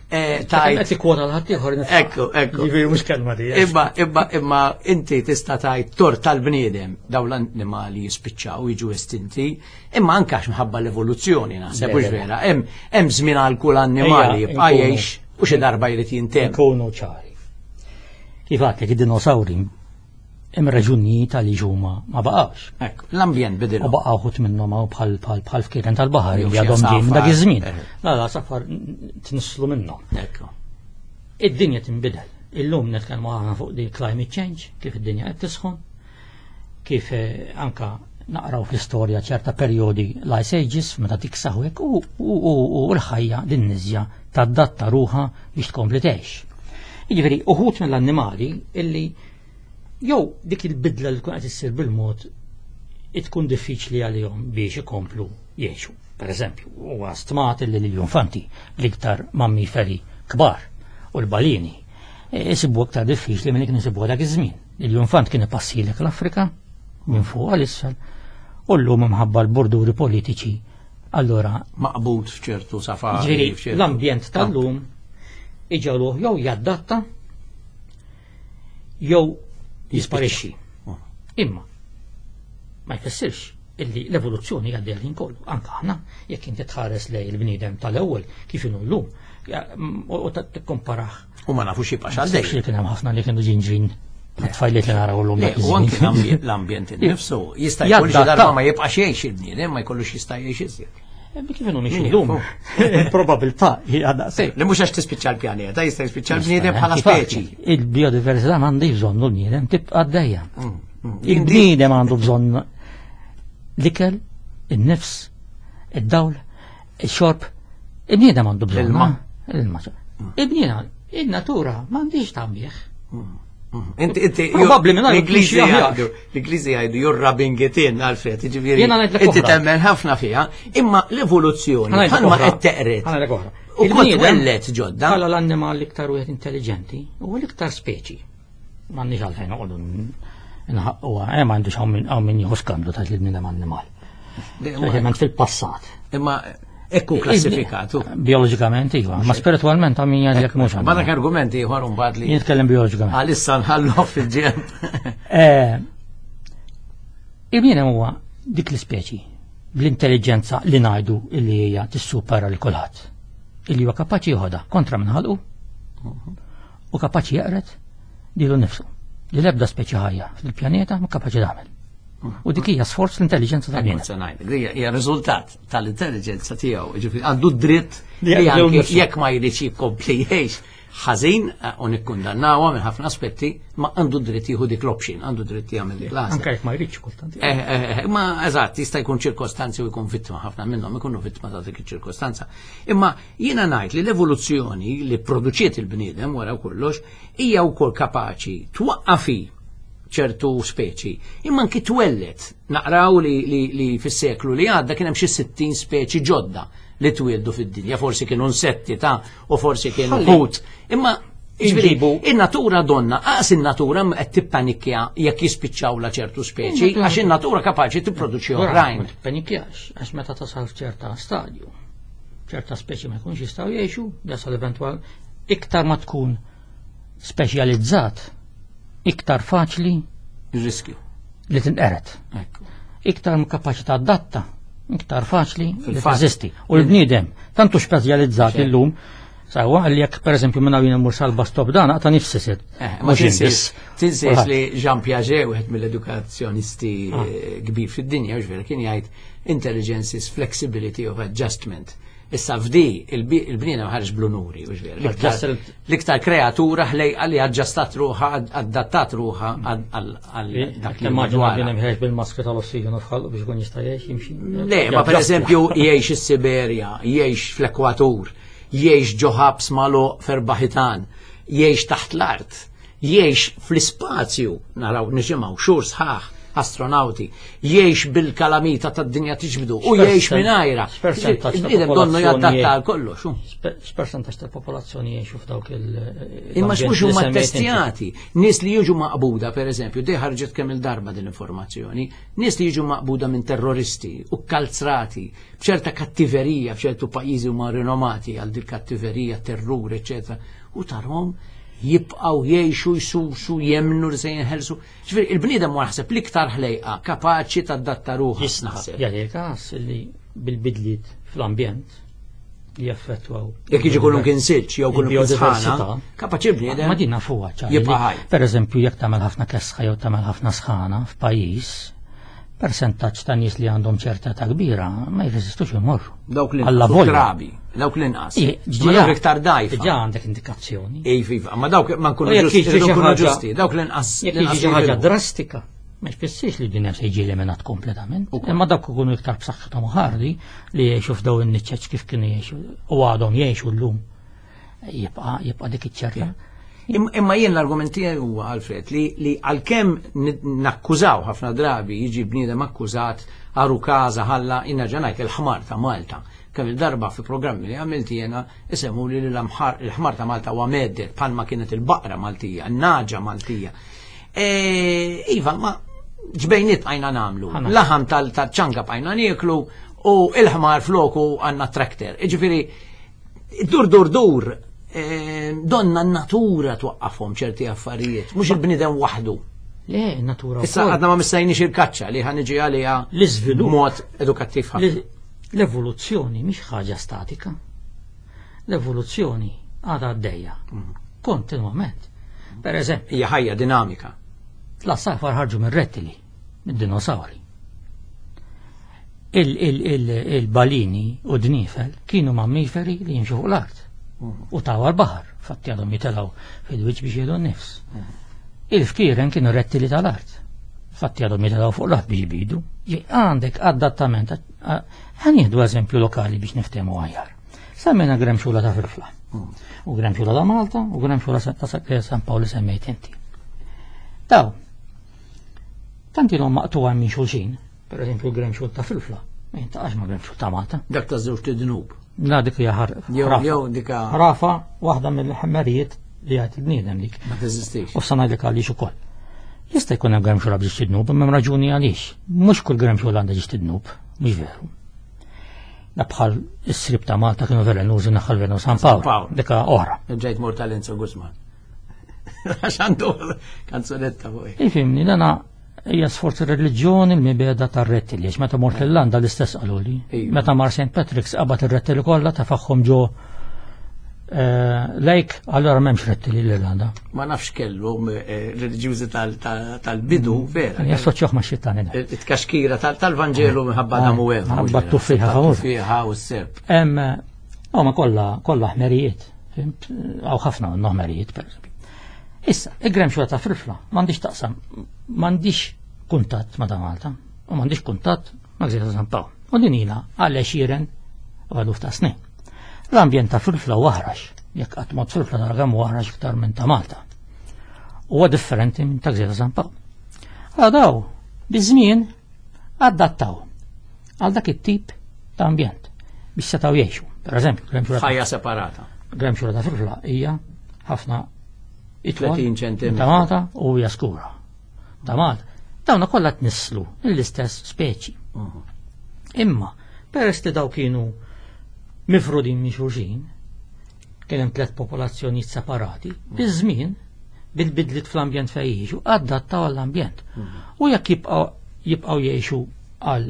Qed ikkwota l-ħadd ieħor Ekku, ekku. Jiġifieri mhux kelma di. Imma imma imma inti tista' tgħid tort tal-bniedem dawn l-annimali jispiċċaw jiġu estinti, imma anke għax minħabba l-evoluzzjoni naħseb mhux vera. Hemm hemm żmien għal kull annimali jibqa' jgħix u xi darba jrid jintemm. Nkunu ċari. Kif għadlek id-dinosawri hemm raġunijiet għaliex huma ma baqgħux. Ekku, l-ambjent bidilhom. U baqgħu ħut minnhom bħal bħal bħal fkieren tal-baħar Jew li xi għadhom ġejjin dak iż-żmien. safar. La la safar tinslu minnhom. Ekku. Id-dinja tinbidel. Illum nitkellmu aħna fuq di climate change, kif id-dinja qed tisħon, kif anka naqraw fl-istorja ċerta perjodi l-ice ages meta tiksaħu hekk u l-ħajja din niżja tadatta ruħha biex tkompli tgħix. Jiġifieri uħud mill-annimali illi jew dik il-bidla li tkun qed issir bil-mod tkun diffiċli għalihom biex ikomplu jgħixu. Pereżempju, huwa stmat li l-infanti l-iktar mammiferi kbar u l-balini isibu aktar diffiċli minn kien isibu dak iż-żmien. Il-infant kien ipassilek l-Afrika minn fuq għal isfel u llum imħabba l-borduri politiċi allura maqbud f'ċertu safari. L-ambjent tal-lum iġaluh jew jaddatta jew jisparixxi. Imma ma jfissirx illi l-evoluzzjoni għaddej ħin kollu. Anke aħna jekk inti tħares lej il-bniedem tal-ewwel kif inhu llum u tikkomparaħ. U ma nafux jibqa' għaddej. Li kien hemm ħafna li kienu ġinġrin tfajliet li naraw llum. U anke l-ambjent innifsu jista' jkun xi darba ma jibqax jgħix il-bniedem ma jkollux jista' jgħix iżjed. Kif inhu nixi llum? Probabilità hija daqshekk. Li mhux għax tispiċċa l-pjaneta, jista' jispiċċa l-bniedem bħala speċi. Il-biodiversità m'għandix bżonn l-bniedem tibqa' għaddejja. Il-bniedem għandu bżonn l-ikel, in-nifs, id-dawl, ix-xorb. Il-bniedem għandu bżonn ilma. Il-bniedem, in-natura m'għandix tagħmih. Inti inti Probabbli minn l-Ingliżi jgħidu, l-Ingliżi jgħidu you're rubbing it in, Alfred, ġifieri. Inti temmen ħafna fiha, imma l-evoluzzjoni bħalma qed teqret. U kont wellet ġodda. Bħala l-annimal l-iktar wieħed intelligenti huwa l-iktar speċi. M'għandniex għalfejn noqogħdu nħaqquha, hemm m'għandux hawn min jieħu skandlu ta' li bniedem annimal. Speċjalment fil-passat. Imma ekku klassifikatu. Biologikament iva, ma spiritualment għam jgħad jek mux. Ma dak argumenti jħor un bad li. Jitkellem biologikament. Għalissa nħallu fil-ġemp. Il-bniedem huwa dik l-speċi bl-intelligenza li ngħidu li hija tissupera li kulħadd. Illi huwa kapaċi joħodha kontra minħalqu u kapaċi jaqret dilu nnifsu. Li l-ebda speċi ħajja fil-pjaneta ma kapaċi tagħmel. U dik hija sforz l-intelligenza tal-bniedem. Hija riżultat tal-intelligenza tiegħu, ġifieri għandu dritt li anke jekk ma jridx jikkompli jgħix ħażin u nikkundannawha minn ħafna aspetti, ma għandu dritt jieħu dik l-option, għandu dritt jagħmel dik l-għażla. Anke jekk ma jridx kultant. Ma eżatt, jista' jkun ċirkostanzi u jkun vittma ħafna minnhom ikunu vittma ta' dik iċ-ċirkostanza. Imma jiena ngħid li l-evoluzzjoni li pproduċiet il-bniedem wara kollox hija wkoll kapaċi twaqqafi ċertu speċi, imma anki twellet naqraw li, li, li fis-seklu li għadda kien hemm xi sittin speċi ġodda li twildu fid-dinja, forsi kienu insetti ta' u forsi kienu ħut. Imma in-natura donna, qas in-natura qed tippanikja jekk jispiċċawla ċertu speċi, għax in-natura kapaċi tipproduċi oħrajn. Ma tippanikjax, għax meta tasal f'ċerta stadju, ċerta speċi ma jkunx jistgħu jgħixu, jasal eventwal iktar ma tkun speċjalizzat iktar faċli il-riskju li tinqeret. Iktar kapaċità adatta, iktar faċli li teżisti. U l-bniedem tantu speċjalizzat illum sawa għalli jekk pereżempju minn hawn immur sal-bastop dan għata nifsiset. Ma tinsiex li Jean Piaget wieħed mill-edukazzjonisti kbir fid-dinja ġifieri kien jgħid intelligence is flexibility of adjustment. Issa f'di il-bniedem ħarġ blunuri, l-iktar kreatura ħlej għalli aġġastat ruħa, adattat ruħa għal dak li madwar. Bienem ħeġ bil-maskri tal-ossigenu fħalqu biex kun jista' jgħix jimxi. Le, ma per eżempju jgħix is-Siberja, jgħix fl-Ekwatur, jgħix ġo ħabs magħluq f'Erbaħitan, jgħix taħt l-art, jgħix fl-ispazju, naraw niġimgħu xhur sħaħ astronauti, jgħix bil-kalamita tad-dinja tiġbdu u jgħix mingħajra. Id-bniedem donnu jadatta għal kollox. X'percentaġġ tal-popolazzjoni jgħixu f'dawk il- Imma x'mhux huma ttestjati. Nies li jiġu maqbuda pereżempju, dej ħarġet kemm il-darba din l-informazzjoni, nies li jiġu maqbuda minn terroristi u kkalzrati b'ċerta kattiverija f'ċertu pajjiżi huma rinomati għal dik kattiverija, terrur, eċetera, u tarhom jibqaw jgħixu jsusu jemnu li se jinħelsu. Ġifieri il-bniedem waħseb l-iktar ħlejqa kapaċi tadatta ruħha. Naħseb jagħti każ li bil-bidliet fl-ambjent li jaffettwaw. Jekk jiġi kullum kien silġ jew kullum kien sħana, kapaċi l-bniedem. Ma din nafuha ċara. Jibqa' ħaj. Pereżempju jekk tagħmel ħafna kesħa jew tagħmel ħafna sħana f'pajjiż, persentaġġ ta' nies li għandhom ċerta ta' kbira ma jirreżistux imorru. Dawk li drabi, dawk li nqas. Ma dawk iktar dajfa. Ġa għandek indikazzjoni. Ej fifa, ma dawk ma nkunu ġusti, dawk li nqas. Jekk jiġi ħaġa drastika, ma jfissirx li d-dinja se jiġi eliminat kompletament. Imma dawk ikunu iktar b'saħħithom ħardi li jgħixu f'daw in-niċċeġġ kif kienu jgħixu u għadhom jgħixu llum. Jibqa' jibqa' dik iċ-ċerta. Imma jien l-argumenti huwa Alfred li għalkemm nakkużaw ħafna drabi jiġi bniedem akkużat għaru kaza ħalla inna ġanajt il-ħmar ta' Malta. Kemm il-darba fi programmi li għamilt jiena isemmu li l-ħmar ta' Malta huwa meddet bħalma kienet il-baqra Maltija, n-naġa Maltija. Iva, ma ġbejniet għajna namlu. Laħam tal-ċanka b'għajna nieklu u il-ħmar floku għanna trakter. Ġifieri, dur dur dur. Donna n-natura twaqqafhom ċerti affarijiet, mhux il-bniedem waħdu. Le, natura Issa wkoll. għadna ma missajniex il-kaċċa li ħaniġi għalija L-iżvilupp. b'mod edukattiv ħafna. L- L-evoluzzjoni mhix ħaġa statika. L-evoluzzjoni għadha għaddejja. Kontinwament. Per eżempju, Hija ħajja dinamika. l-assafar ħarġu minn rettili, minn dinosauri. Il-balini u d-nifel kienu mammiferi li jimxu fuq l-art. U tawa l-bahar, fatti għadhom jitelaw fil-wiċ biex jedu n-nifs. Il-fkiren kienu rettili tal-art. Fatti għadhom jitelaw fuq l-art biex jibidu. Għandek adattament. Għan jihdu eżempju lokali biex niftemu għajar. Semmena gremxula ta' firfla. U gremxula ta' Malta, u gremxula ta' San Paolo semmejt inti. Daw, tanti l-om maqtuwa minn xulxin, per eżempju gremxul ta' filfla, ma jintaqax ma gremxul ta' Malta. Dak ta' żewġ tidnub. La dik hija Jew ħrafa. jew dika Ħrafa waħda mill-ħemmerijiet li għad il-bniedem dik. ma teżistix. U f'sana dik għalix ukoll. Jista' jkun hemm gremxula biex tidnub, imma hemm raġuni għaliex. Mhux kull gremxula għandha biex tidnub, mhux veru. Da bħal is-srib ta' Malta kienu velenużi naħal venu San Paolo. Paolo. Dika oħra. Ġejt mor tal-Enzo Guzman. Għax għandu kanzunetta fuq. Ifimni, dana hija sforzi reliġjoni l-mibeda tar-rettili, għax meta mort l-Irlanda l-istess qaluli. Iva. Meta mar Saint Patrick's qabad ir-rettili kollha tafaħħom ġo lejk, allora m'hemmx rettili l-Irlanda. Ma nafx kellu eh, reliġjużi tal- tal- tal-bidu vera. Jassoċjoħ ma' xittani da. it-kaxkira tal- tal-Vanġelu minħabba damu għev. Ħabba t-tuffiħa favur. Tuffiħa u s-serb. Hemm oh, ma kollha kollha ħmerijiet, fimt? Aw ħafna minnu ħmerijiet pereżempju. Issa, il-grem xogħol ta' frifla, m'għandix taqsam, m'għandix kuntatt ma' ta' Malta, u m'għandix kuntatt ma' Gżira San Paolo. U din ilha għal xiren u għaluf ta' snin. L-ambjent ta' frifla waħrax, jekk qatt mod frifla dargam waħrax iktar minn ta' Malta. Huwa differenti minn ta' Gżira San Paolo. Għadaw, biżmien adattaw għal dak it-tip ta' ambjent biex setgħu jgħixu. Per eżempju, Ħajja separata. grem xogħol ta' frifla hija ħafna tletin ċentimetru. ta' Malta u hija skura. Ta' Malta. Dawna kollha tnisslu l-istess speċi. Imma peress li daw kienu mifrudin minn xulxin, kien hemm tliet popolazzjonijiet separati, biż-żmien bil-bidlit fl-ambjent fejn jgħixu adattaw għall-ambjent. U jekk jibqgħu jibqgħu jgħixu għal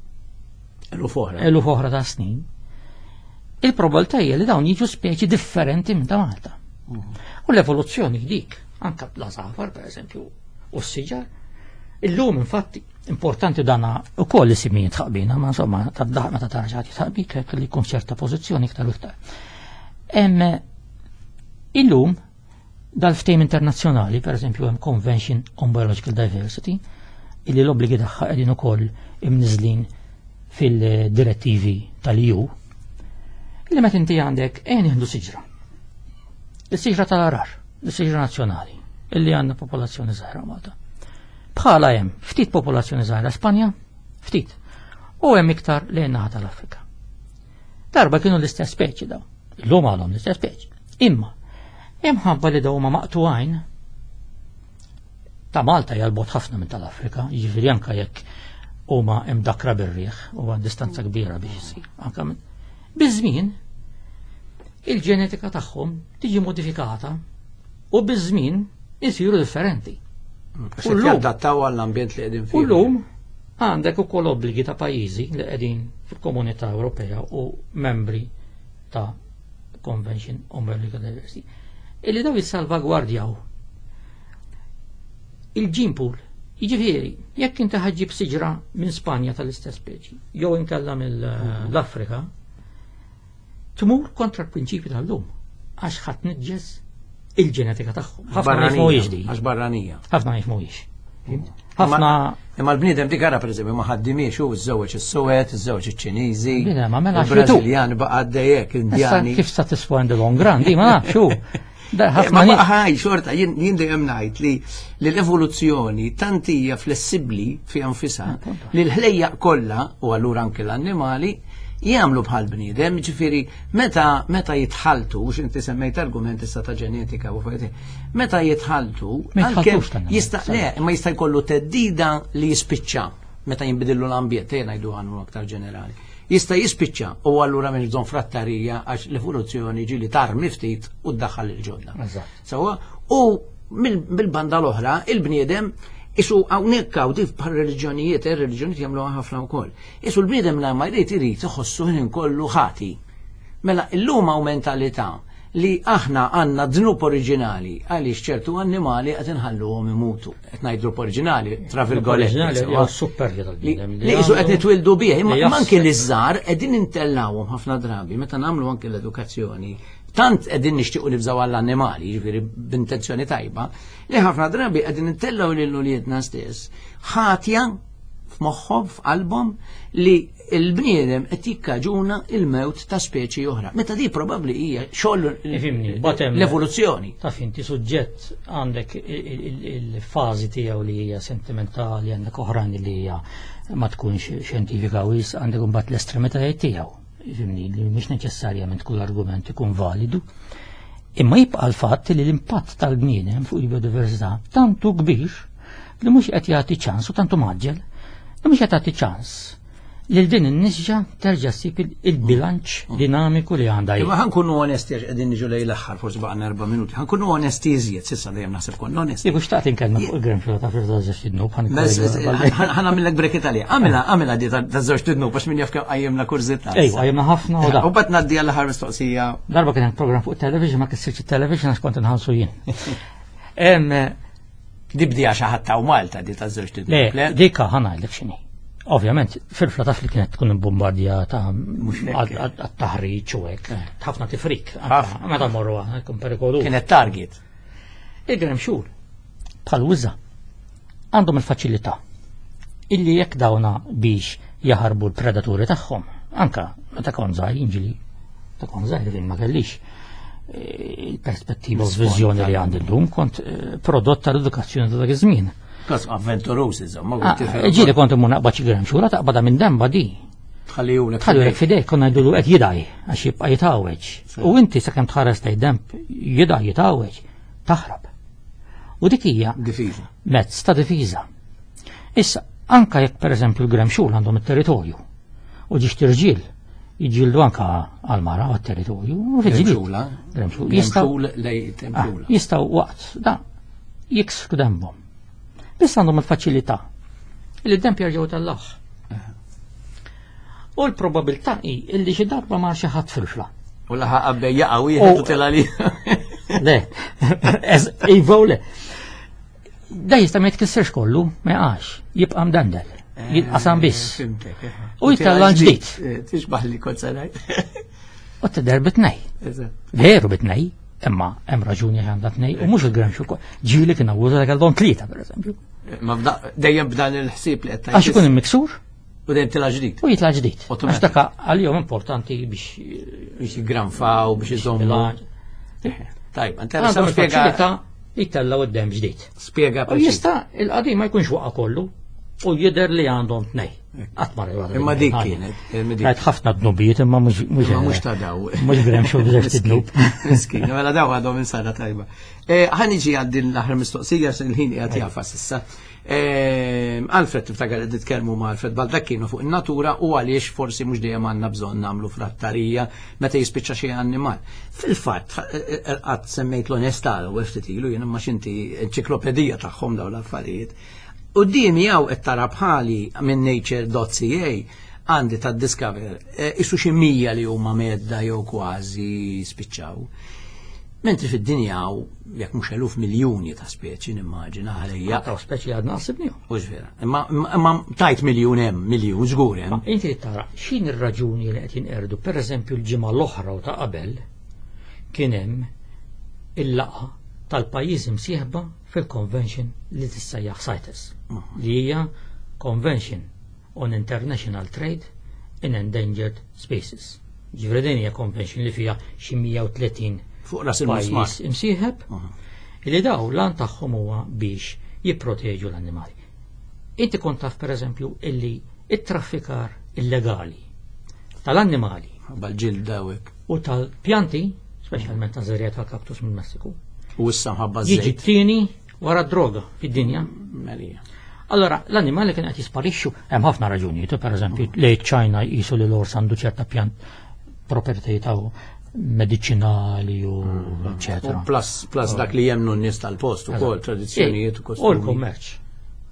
Eluf oħra. eluf oħra ta' snin, il-probabilità hija li dawn jiġu speċi differenti minn ta' Malta. U l-evoluzzjoni dik, anka bl-azafar, per eżempju, u s-siġar, illum infatti importanti dana u koll isimijiet ħaqbina, ma insomma tad-daħ ma ta' tarġati ħaqbik li jkun ċerta pożizzjoni iktar u iktar. Hemm illum dal-ftehim internazzjonali, per eżempju hemm Convention on Biological Diversity, illi l-obbligi tagħha qegħdin ukoll imniżlin fil-direttivi tal-E U, li meta inti għandek ejn nieħdu siġra. Is-siġra tal-arar, is-siġra nazzjonali, illi għandna popolazzjoni żgħira Malta. Bħala hemm ftit popolazzjoni żgħira Spanja, ftit, u hemm iktar lejn naħa tal-Afrika. Darba kienu l-istess speċi daw, illum għalhom l-istess speċi. Imma hemm ħabba li daw huma maqtugħajn ta' Malta jalbot ħafna minn tal-Afrika, jiġifieri anke jekk huma hemm dakra bir-riħ u għand distanza kbira biex isir. Anke minn biż-żmien il-ġenetika tagħhom tiġi modifikata u biż-żmien isiru differenti. Għax qed jadattaw għall-ambjent li qegħdin fih. Kullum għandek ukoll obbligi ta' pajjiżi li qegħdin fil-Komunità Ewropea u membri ta' Convention on Biological Diversity illi daw jissalvagwardjaw il-gene pool. Jiġifieri, jekk inti ħaġġib siġra minn Spanja tal-istess speċi, jew inkella mill-Afrika, tmur kontra l-prinċipju tal-lum għax ħadd niġġes il-ġenetika tagħhom. Ħafna ma jifhmuhiex di. Għax barranija. Ħafna ma jifhmuhiex. Ħafna imma l-bniedem dik ara pereżempju ma ħaddimiex hu żewġ is-Suwed, iż-żewġ iċ-Ċiniżi, Bina, ma mela il-Brażiljan baqa' għaddejjek, issa Indjani. kif sa tispondi long grandi, ma nafx hu. Da Ma ħafna nies ħaj, xorta, jien jien dejjem ngħid li li l-evoluzzjoni tant hija flessibbli fi anfisha li l-ħlejjaq kollha u allura anke l-annimali jagħmlu bħal bniedem, ġifieri meta meta jitħaltu, biex inti semmejt argumenti issa ta' ġenetika u fejti, meta jitħaltu Ma għalkemm jitħaltux tan-nies, jista' le, ma jista' jkollu teddida li jispiċċa meta jinbidillu l-ambjent, jien ngħidu għandu aktar ġenerali. Jista' jispiċċa u allura minn bżonn frattarija għax l-evoluzzjoni ġili tarmi ftit u ddaħħal il-ġodda. Eżatt. Sawa, u mill-banda l-oħra, il-bniedem Isu hawnhekk hawn tif bħal reliġjonijiet, ir-reliġjonijiet jagħmluha ħafna wkoll. Isu l-bniedem la ma jrid irid iħossu ħin kollu ħati. Mela illum hawn mentalità li aħna għandna dnub oriġinali għaliex ċertu annimali qed inħalluhom imutu. Qed ngħid dnub oriġinali tra virgolette. Super Li jisu qed nitwildu bih, imma anke li żgħar qegħdin intellawhom ħafna drabi meta nagħmlu anke l-edukazzjoni. Tant qegħdin nixtiequ nibżgħu għall-annimali, jiġifieri b'intenzjoni tajba, li ħafna drabi qegħdin intellaw lil uliedna stess ħatja f'moħħhom f'qalbhom li l-bniedem qed jikkaġuna il-mewt ta' speċi oħra. Meta di probabbli hija xogħol l-evoluzzjoni. Taf inti suġġett għandek il-fażi tiegħu li hija sentimentali, għandek oħrajn li hija ma tkunx xjentifika wis, għandek imbagħad l-estremitajiet tiegħu. Fimni li mhux neċessarjament kull argument ikun validu. Imma jibqa' l-fatt li l-impatt tal-bniedem fuq il-biodiversità tantu kbir li mhux qed jagħti ċans u tantu maġġel li mhux qed jagħti ċans lil din in-nisġa terġa' ssib il-bilanċ dinamiku li għandha. Imma ħankunu onesti għax qegħdin niġu lejn l-aħħar forsi baqgħna erba' minuti. Ħankunu onesti iżjed s'issa dejjem naħseb konna onesti. Ibu xtaqt inkellem fuq il-grem xogħol ta' firda żewġ tidnub ħanagħmilek brek Italja. Għamilha għamilha di ta' żewġ tidnub għax min jaf kemm qajjimna kurzità. Ejwa qajjimna ħafna u da. U bad ngħaddi għall-aħħar mistoqsija. Darba kien hemm programm fuq television ma kissirx it-television għax kont inħallsu jien. Hemm dibdija xi ħadd ta' Malta di ta' żewġ tidnub. Le, dika ħanajdlek x'inhi. Ovvjament, fil-fla taf li kienet tkun bombardjata għat-taħriġ u hekk. Ħafna tifrik. Meta morru kun perikolu. Kienet target. Il-grem xhur bħal uża għandhom il-faċilità illi jekk dawna biex jaħarbu l-predaturi tagħhom. Anka meta kon żgħir jinġili ta' kon żgħir fejn ma kellix il-perspettiva u l-viżjoni li għandi llum kont prodott tal-edukazzjoni ta' dak iż-żmien. Kas avventurosi, insomma. Ġieli kont imur naqbad xi grem xura taqbada minn demba di. Tħallihulek. Tħallihulek fidejk konna jdulu qed jidaj għax jibqa' jitgħawweġ. U inti sakemm tħares tgħid demb jidaj jitgħawweġ taħrab. U dik hija difiża. Mezz ta' difiża. Issa anka jekk pereżempju l-grem xhur għandhom it-territorju u ġiex tirġiel jiġġieldu anka għal-mara għat-territorju. Grem xhur jistgħu waqt da jiksru dembhom. Biss għandhom il-faċilità li d-demp jerġgħu tal-laħ. U l-probabilità hi illi xi darba mar xi ħadd fil-fla. U laħaq qabbej jaqgħu jieħdu tilha li. Le, iva le. Da jista' ma jitkissirx kollu, ma jaqax, jibqa' mdandel. Jitqasam biss. U jitalla ġdid. Tixbaħ li kont se ngħid. U tidher bitnej. Veru bitnej. Imma hemm raġuni għandha tnej u mhux il-grem xhur ġieli kien awwuża dak għandhom tlieta pereżempju. Ma dejjem b'dan il-ħsieb li qed tgħid. Għax ikun immiksur u dejjem tilha ġdid. U jitla' ġdid. Għax dak għalihom importanti biex biex jiggranfaw biex iżommu. Tajb, interessanti spjega jittellaw id-dem ġdid. Spjega U jista' il-qadim ma jkunx waqa' kollu u jidher li għandhom tnej. Għatmar imma dik kienet. Rajt ħafna dnubijiet imma mhux mhux ta' daw. Mhux grem xhur biex tidnub. Miskin, mela daw għadhom insara tajba. Ħaniġi għal din l-aħħar mistoqsija se l-ħin qiegħed jafas issa. Alfred tiftakar qed titkellmu ma' Alfred Baldacchino fuq in-natura u għaliex forsi mhux dejjem għandna bżonn nagħmlu frattarija meta jispiċċa xi annimal. Fil-fatt qatt semmejt l-onestà u ftit ilu jien imma x'inti enċiklopedija tagħhom dawn l-affarijiet. U din jaw qed tara bħali minn nature dot c a għandi ta' Discover isu xi mija li huma medda jew kważi spiċċaw. Mentri fid-dinja jekk mhux eluf miljuni ta' speċi nimmaġina ħalejja. Ta' speċi għadna ħsibnihom. Mhux vera. Imma tajt miljun hemm, miljun żgur hemm. Inti tara x'in ir-raġuni li qed jinqerdu. Pereżempju l-ġimgħa l-oħra u ta' qabel kien hemm il-laqgħa tal-pajjiżi msieħba fil-convention li tissejjaħ CITES li hija Convention on International Trade in Endangered Species. Ġifri din hija convention li fiha xi mija u tletin fuq ras il-pajjiż imsieħeb li daw lan tagħhom huwa biex jipproteġu l-annimali. Inti kont taf pereżempju illi it-traffikar illegali tal-annimali bal-ġild dawek u tal-pjanti, speċjalment ta' żerriet tal-kaktus minn Messiku. U issa mħabba jiġi t-tieni wara d-droga fid-dinja. Melija. Allora, l-annimali kien qed jisparixxu, hemm ħafna raġunijiet, pereżempju lejn Ċina jqisu li l-ors għandu ċerta pjant proprjetajiet ta' mediċinali u eċetera. Plus plus dak li jemnu n-nies tal-post ukoll tradizzjonijiet u kostumi. U l-kummerċ.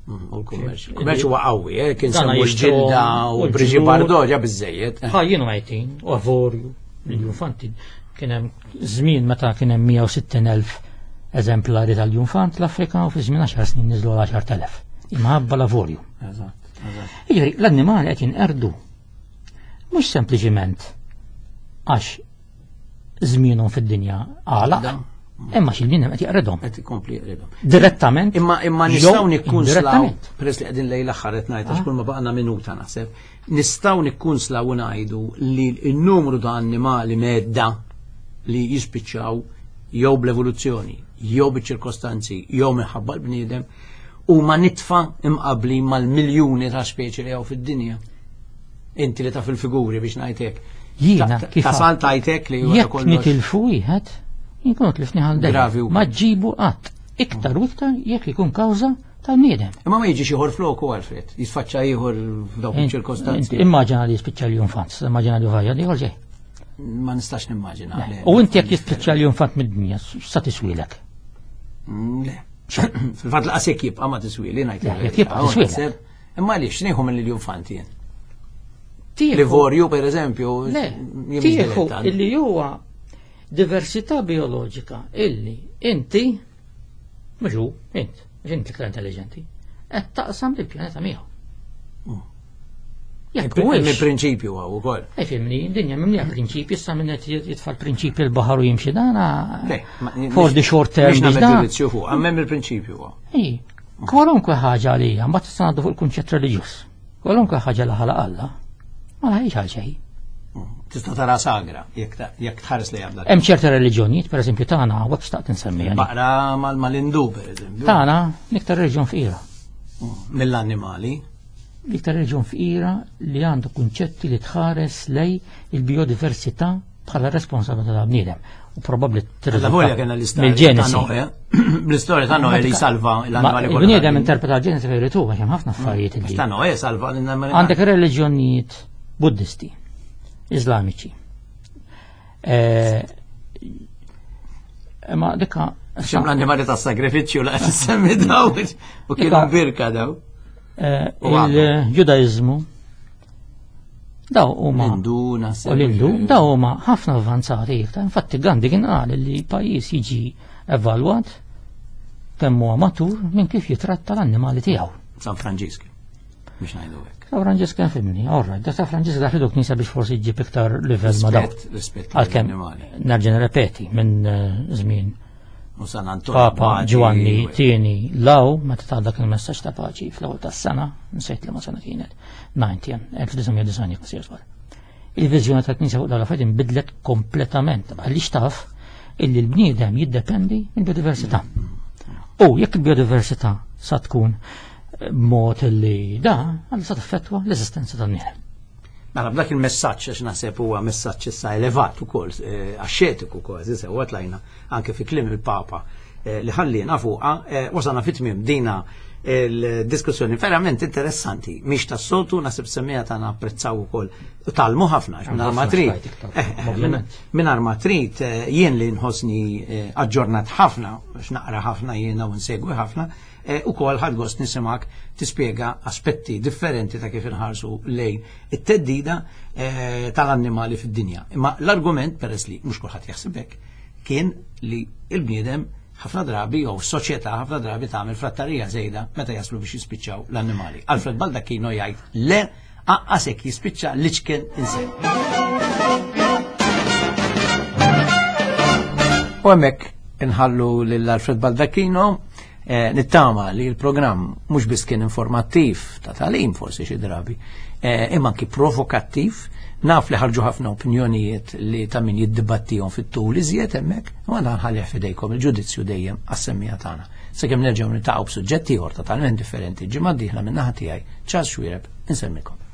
U l-kummerċ. Kummerċ huwa qawwi, eh, kien Dana semmu jixtru l-ġilda u u Briġi l-ġlud. Bardoġa biżejjed. eh. ħajjinu għajtin, u avorju, l-junfanti. Kienem żmien meta kienem mija u sittin elf eżemplari tal-junfant l-Afrika u fi żmien għaxar snin niżlu għal għaxar elef. Imħabba l-avorju. Eżatt, eżatt. Jiġri, l-annimali qed jinqerdu. Mhux sempliċiment għax żmienhom fid-dinja għala, Da. imma xil-bniedem qed jaqredhom. Qed ikompli jqridhom. Direttament. Imma imma jew nistgħu nikkunslaw, indirettament. peress li qegħdin lejn l-aħħar qed ngħid għax kull ma baqgħna minuta naħseb, nistgħu nikkunslaw u ngħidu li n-numru ta' annimali medda li jispiċċaw jew bl-evoluzzjoni, jew biċ-ċirkostanzi, jew minħabba l-bniedem huma nitfa' imqabbli mal-miljuni ta' speċi li hawn fid-dinja. Inti li taf il-figuri biex ngħidlek. Jiena Ta- kif tasal tajtek li huwa ta' jekk kollox. nitilfu wieħed, jinkunu tlifni għal Gravi wkoll. ma ġibu qatt iktar u iktar jekk ikun kawża tal-bniedem. Imma ma jiġix ieħor floku Alfred, jisfaċċa ieħor f'dawk il-ċirkostanzi. Immaġina li jispiċċa l-junfant, immaġina li ħajja li ħolġej. Ma nistax nimmaġina. le. U inti jekk jispiċċa l-junfant mid-dinja, sa tiswilek. Mm, Le. Fil-fatt laqas jekk jibqa' ma tiswili ngħid. Le, il-verità. jekk jibqa' Hawn tiswilek. naħseb, imma għaliex nieħu mill-infanti jien. Tieħu- Livorju per eżempju. Le, jien mhix tieħu dilettant. illi huwa diversità bioloġika illi inti, mhux hu, int, mhux inti iktar intelligenti, qed taqsam lill-pjaneta miegħu. Jekk Minn mhuwiex. prinċipju għaw ukoll. E fimni, dinja mimlija prinċipji, issa minn qed jitfall prinċipji l-baħar u jimxi dana. Le, ma- For the short term Biex biex nagħmel da. ġudizzju fuq, għammem il-prinċipju għaw. Ej, kwalunkwe ħaġa li hija, mbagħad tista' ngħaddu fuq il-kunċett reliġjuż. Kwalunkwe ħaġa li ħala Alla, ma laħiex għal xejn. Tista' tara sagra jekk ta- jekk tħares li jabda. Hemm ċerta reliġjonijiet, pereżempju tagħna, hawnhekk xtaqt insemmija. Baqra mal- mal-indu per eżempju. Tagħna l-iktar reġjun fqira. Mill-annimali. L-iktar reġjun fqira li għandu kunċetti li tħares lej il-biodiversità bħala responsabilità ta' bniedem. U probabbli La volja kena l-istorja ta' mill-ġenesi. Noe, l-istorja ta' Noe li salva l-annimali Ma il-bniedem interpreta l-ġenesi veri tu, għax hemm ħafna affarijiet Għax li. ta' Noe salva l-annimali. Għandek reliġjonijiet buddisti, islamiċi. Eh, Ma dikka Xem l-annimali ta' sagrifiċċju la' semmi daw u kienu Dikka- birka daw. eh, U għadhom. il-Judaizmu daw huma L-Indu, naħseb. u l-Indu daw huma ħafna avvanzati iktar. Infatti Gandhi kien qal li pajjiż jiġi evalwat kemm huwa matur minn kif jitratta l-annimali tiegħu. San Franġiski. Biex ngħidu hekk. Ta' Franġisk kien fimni, orra, da ta' Franġisk daħlu knisa biex forsi ġib iktar level ma daw. Rispett, rispett Għalkemm għall-annimali. nerġa' nirrepeti minn eh, żmien U San Antonio. Papa Badi, Giovanni u- tieni law meta ta' dak il-messaġġ ta' paċi fl-ewwel tas-sena, nsejt li ma sena kienet, ninety, elf tisa design jekk sir żbar. Il-viżjoni tal-Knisja fuq dal-affarijiet inbidlet kompletament għaliex taf illi l-bniedem jiddependi mill-biodiversità. U jekk il-biodiversità sa tkun b'mod li da, għal sa tiffettwa l-eżistenza tan-bniedem. Mela b'dak il-messaġġ għax naħseb huwa messaġġ issa elevat ukoll, eh, għaxxetiku ukoll, issa huwa tlajna anke fi kliem il-Papa eh, li ħallina fuqha eh, wasalna fit-tmiem dina il-diskussjoni verament interessanti. Mhix tas-soltu naħseb semmija tagħna apprezzaw ukoll u talmu ħafna għax mingħajr ma trid. Ħafna stajt iktar, Eh, eh, ovvjament. Mingħajr ma trid eh, jien li nħossni eh, aġġornat ħafna għax naqra ħafna jiena u nsegwi ħafna eh, ukoll ħadd gost nisimak tispjega aspetti differenti ta' kif inħarsu lejn it-teddida eh, tal-annimali fid-dinja. Imma l-argument peress li mhux kulħadd jaħseb hekk kien li l-bniedem ħafna drabi jew s-soċjetà ħafna drabi tagħmel frattarija żejda meta jaslu biex jispiċċaw l-annimali. Alfred Baldacchino jgħid le aqqas hekk jispiċċa l-iċken insew. U hemmhekk inħallu lil Alfred Baldacchino eh, nittama li l-programm mhux biss kien informattiv ta' talim forsi xi drabi, eh, imma anki provokattiv. Naf li ħarġu ħafna opinjonijiet li ta' min jiddibattihom fit-tul iżjed hemmhekk, u għandna nħallih f'idejkom il-ġudizzju dejjem għas-semmija tagħna. Sakemm nerġgħu niltaqgħu b'suġġetti ieħor totalment differenti ġimgħa d-dieħla min-naħa tiegħi Charles Xwiereb insemmikom.